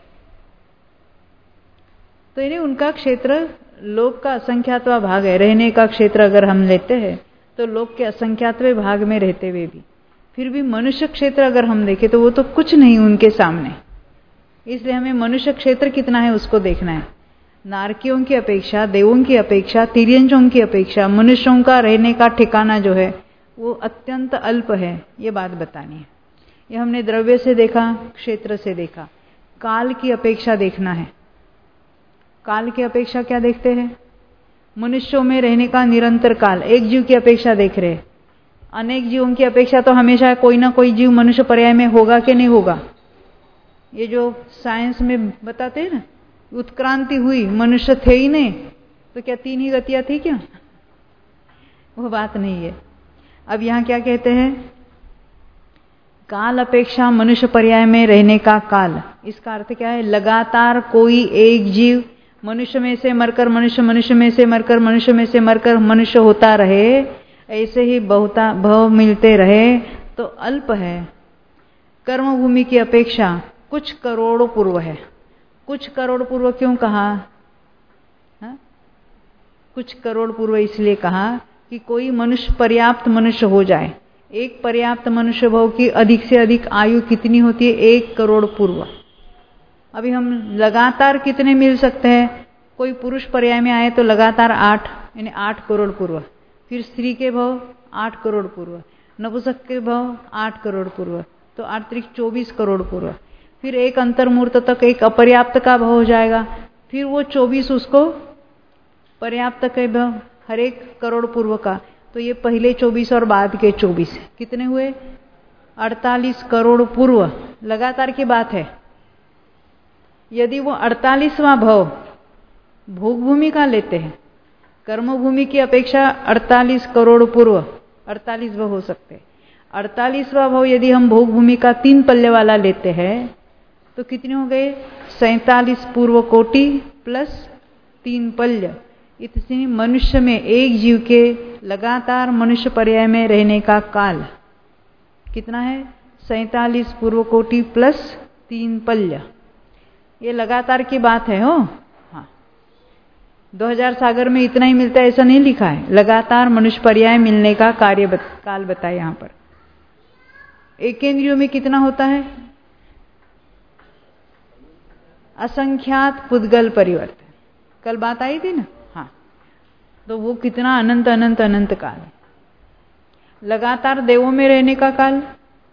तो यानी उनका क्षेत्र लोक का असंख्यातवा भाग है। रहने का क्षेत्र अगर हम लेते हैं तो लोक के असंख्यातवे भाग में रहते हुए भी, फिर भी मनुष्य क्षेत्र अगर हम देखें तो वो तो कुछ नहीं उनके सामने। इसलिए हमें मनुष्य क्षेत्र कितना है उसको देखना है। नारकियों की अपेक्षा, देवों की अपेक्षा, तिर्यंचों की अपेक्षा मनुष्यों का रहने का ठिकाना जो है वो अत्यंत अल्प है, ये बात बतानी है। ये हमने द्रव्य से देखा, क्षेत्र से देखा। काल की अपेक्षा देखना है। काल की अपेक्षा क्या देखते हैं? मनुष्यों में रहने का निरंतर काल। एक जीव की अपेक्षा देख रहे, अनेक जीवों की अपेक्षा तो हमेशा कोई ना कोई जीव मनुष्य पर्याय में होगा कि नहीं होगा। ये जो साइंस में बताते हैं ना, उत्क्रांति हुई, मनुष्य थे ही नहीं, तो क्या तीन ही गतियां थी क्या? वो बात नहीं है। अब यहां क्या कहते हैं? काल अपेक्षा मनुष्य पर्याय में रहने का काल। इसका अर्थ क्या है? लगातार कोई एक जीव मनुष्य में से मरकर मनुष्य, मनुष्य में से मरकर मनुष्य, में से मरकर मनुष्य होता रहे, ऐसे ही बहुता भव मिलते रहे, तो अल्प है। कर्म भूमि की अपेक्षा कुछ करोड़ पूर्व है। कुछ करोड़ पूर्व क्यों कहा? हा? कुछ करोड़ पूर्व इसलिए कहा कि कोई मनुष्य पर्याप्त मनुष्य हो जाए। एक पर्याप्त मनुष्य भाव की अधिक से अधिक आयु कितनी होती है? एक करोड़ पूर्व। अभी हम लगातार कितने मिल सकते हैं? कोई पुरुष पर्याय में आए तो लगातार आठ, यानी आठ करोड़ पूर्व। फिर स्त्री के भाव आठ करोड़ पूर्व, नपुंसक के भाव आठ करोड़ पूर्व, तो अतिरिक्त चौबीस करोड़ पूर्व। फिर एक अंतर्मूर्त तक एक अपर्याप्त का भाव हो जाएगा, फिर वो चौबीस उसको पर्याप्त के भाव, हर एक करोड़ पूर्व का। तो ये पहले चौबीस और बाद के चौबीस कितने हुए? अड़तालीस करोड़ पूर्व। लगातार की बात है। यदि वो अड़तालीसवां भाव भोग भूमि का लेते हैं, कर्म भूमि की अपेक्षा अड़तालीस करोड़ पूर्व अड़तालीस भाव हो सकते हैं। अड़तालीसवां भाव यदि हम भोग भूमि का तीन पल्ले वाला लेते हैं तो कितने हो गए? सैतालीस पूर्व कोटि प्लस तीन पल्य। इतनी मनुष्य में, एक जीव के लगातार मनुष्य पर्याय में रहने का काल कितना है? सैतालीस पूर्व कोटि प्लस तीन पल्य। ये लगातार की बात है हो। हाँ, दो हज़ार सागर में इतना ही मिलता है ऐसा नहीं लिखा है। लगातार मनुष्य पर्याय मिलने का कार्य बत, काल बताया यहां पर। एकेंद्रियों में कितना होता है? असंख्यात पुद्गल परिवर्तन, कल बात आई थी ना। हाँ, तो वो कितना अनंत अनंत अनंत काल। लगातार देवों में रहने का काल,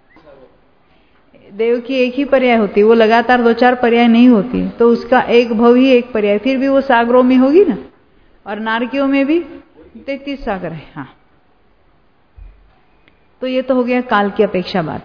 देव की एक ही पर्याय होती है, वो लगातार दो चार पर्याय नहीं होती, तो उसका एक भव ही एक पर्याय, फिर भी वो सागरों में होगी ना। और नारकियों में भी तैतीस सागर है। हाँ, तो ये तो हो गया काल की अपेक्षा बात।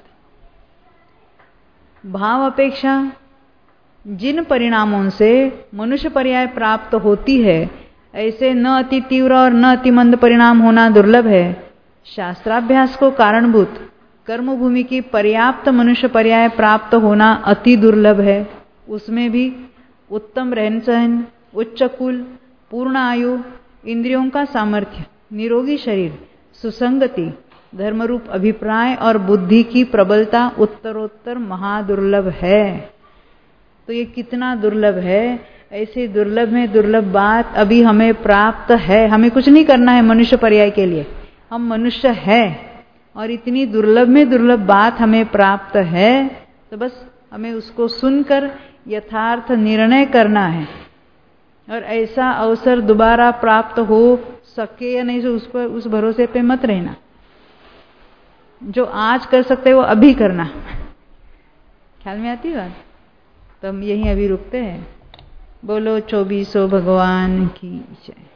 भाव अपेक्षा जिन परिणामों से मनुष्य पर्याय प्राप्त होती है, ऐसे न अति तीव्र और न अति मंद परिणाम होना दुर्लभ है। शास्त्राभ्यास को कारणभूत कर्म भूमि की पर्याप्त मनुष्य पर्याय प्राप्त होना अति दुर्लभ है। उसमें भी उत्तम रहन सहन, उच्च कुल, पूर्ण आयु, इंद्रियों का सामर्थ्य, निरोगी शरीर, सुसंगति, धर्मरूप अभिप्राय और बुद्धि की प्रबलता उत्तरोत्तर महादुर्लभ है। तो ये कितना दुर्लभ है। ऐसे दुर्लभ में दुर्लभ बात अभी हमें प्राप्त है। हमें कुछ नहीं करना है मनुष्य पर्याय के लिए, हम मनुष्य है और इतनी दुर्लभ में दुर्लभ बात हमें प्राप्त है। तो बस हमें उसको सुनकर यथार्थ निर्णय करना है और ऐसा अवसर दोबारा प्राप्त हो सके या नहीं, तो उसको उस भरोसे पे मत रहना। जो आज कर सकते हो वो अभी करना। ख्याल में आती बात? तो हम यहीं अभी रुकते हैं। बोलो चौबीसों भगवान की जय।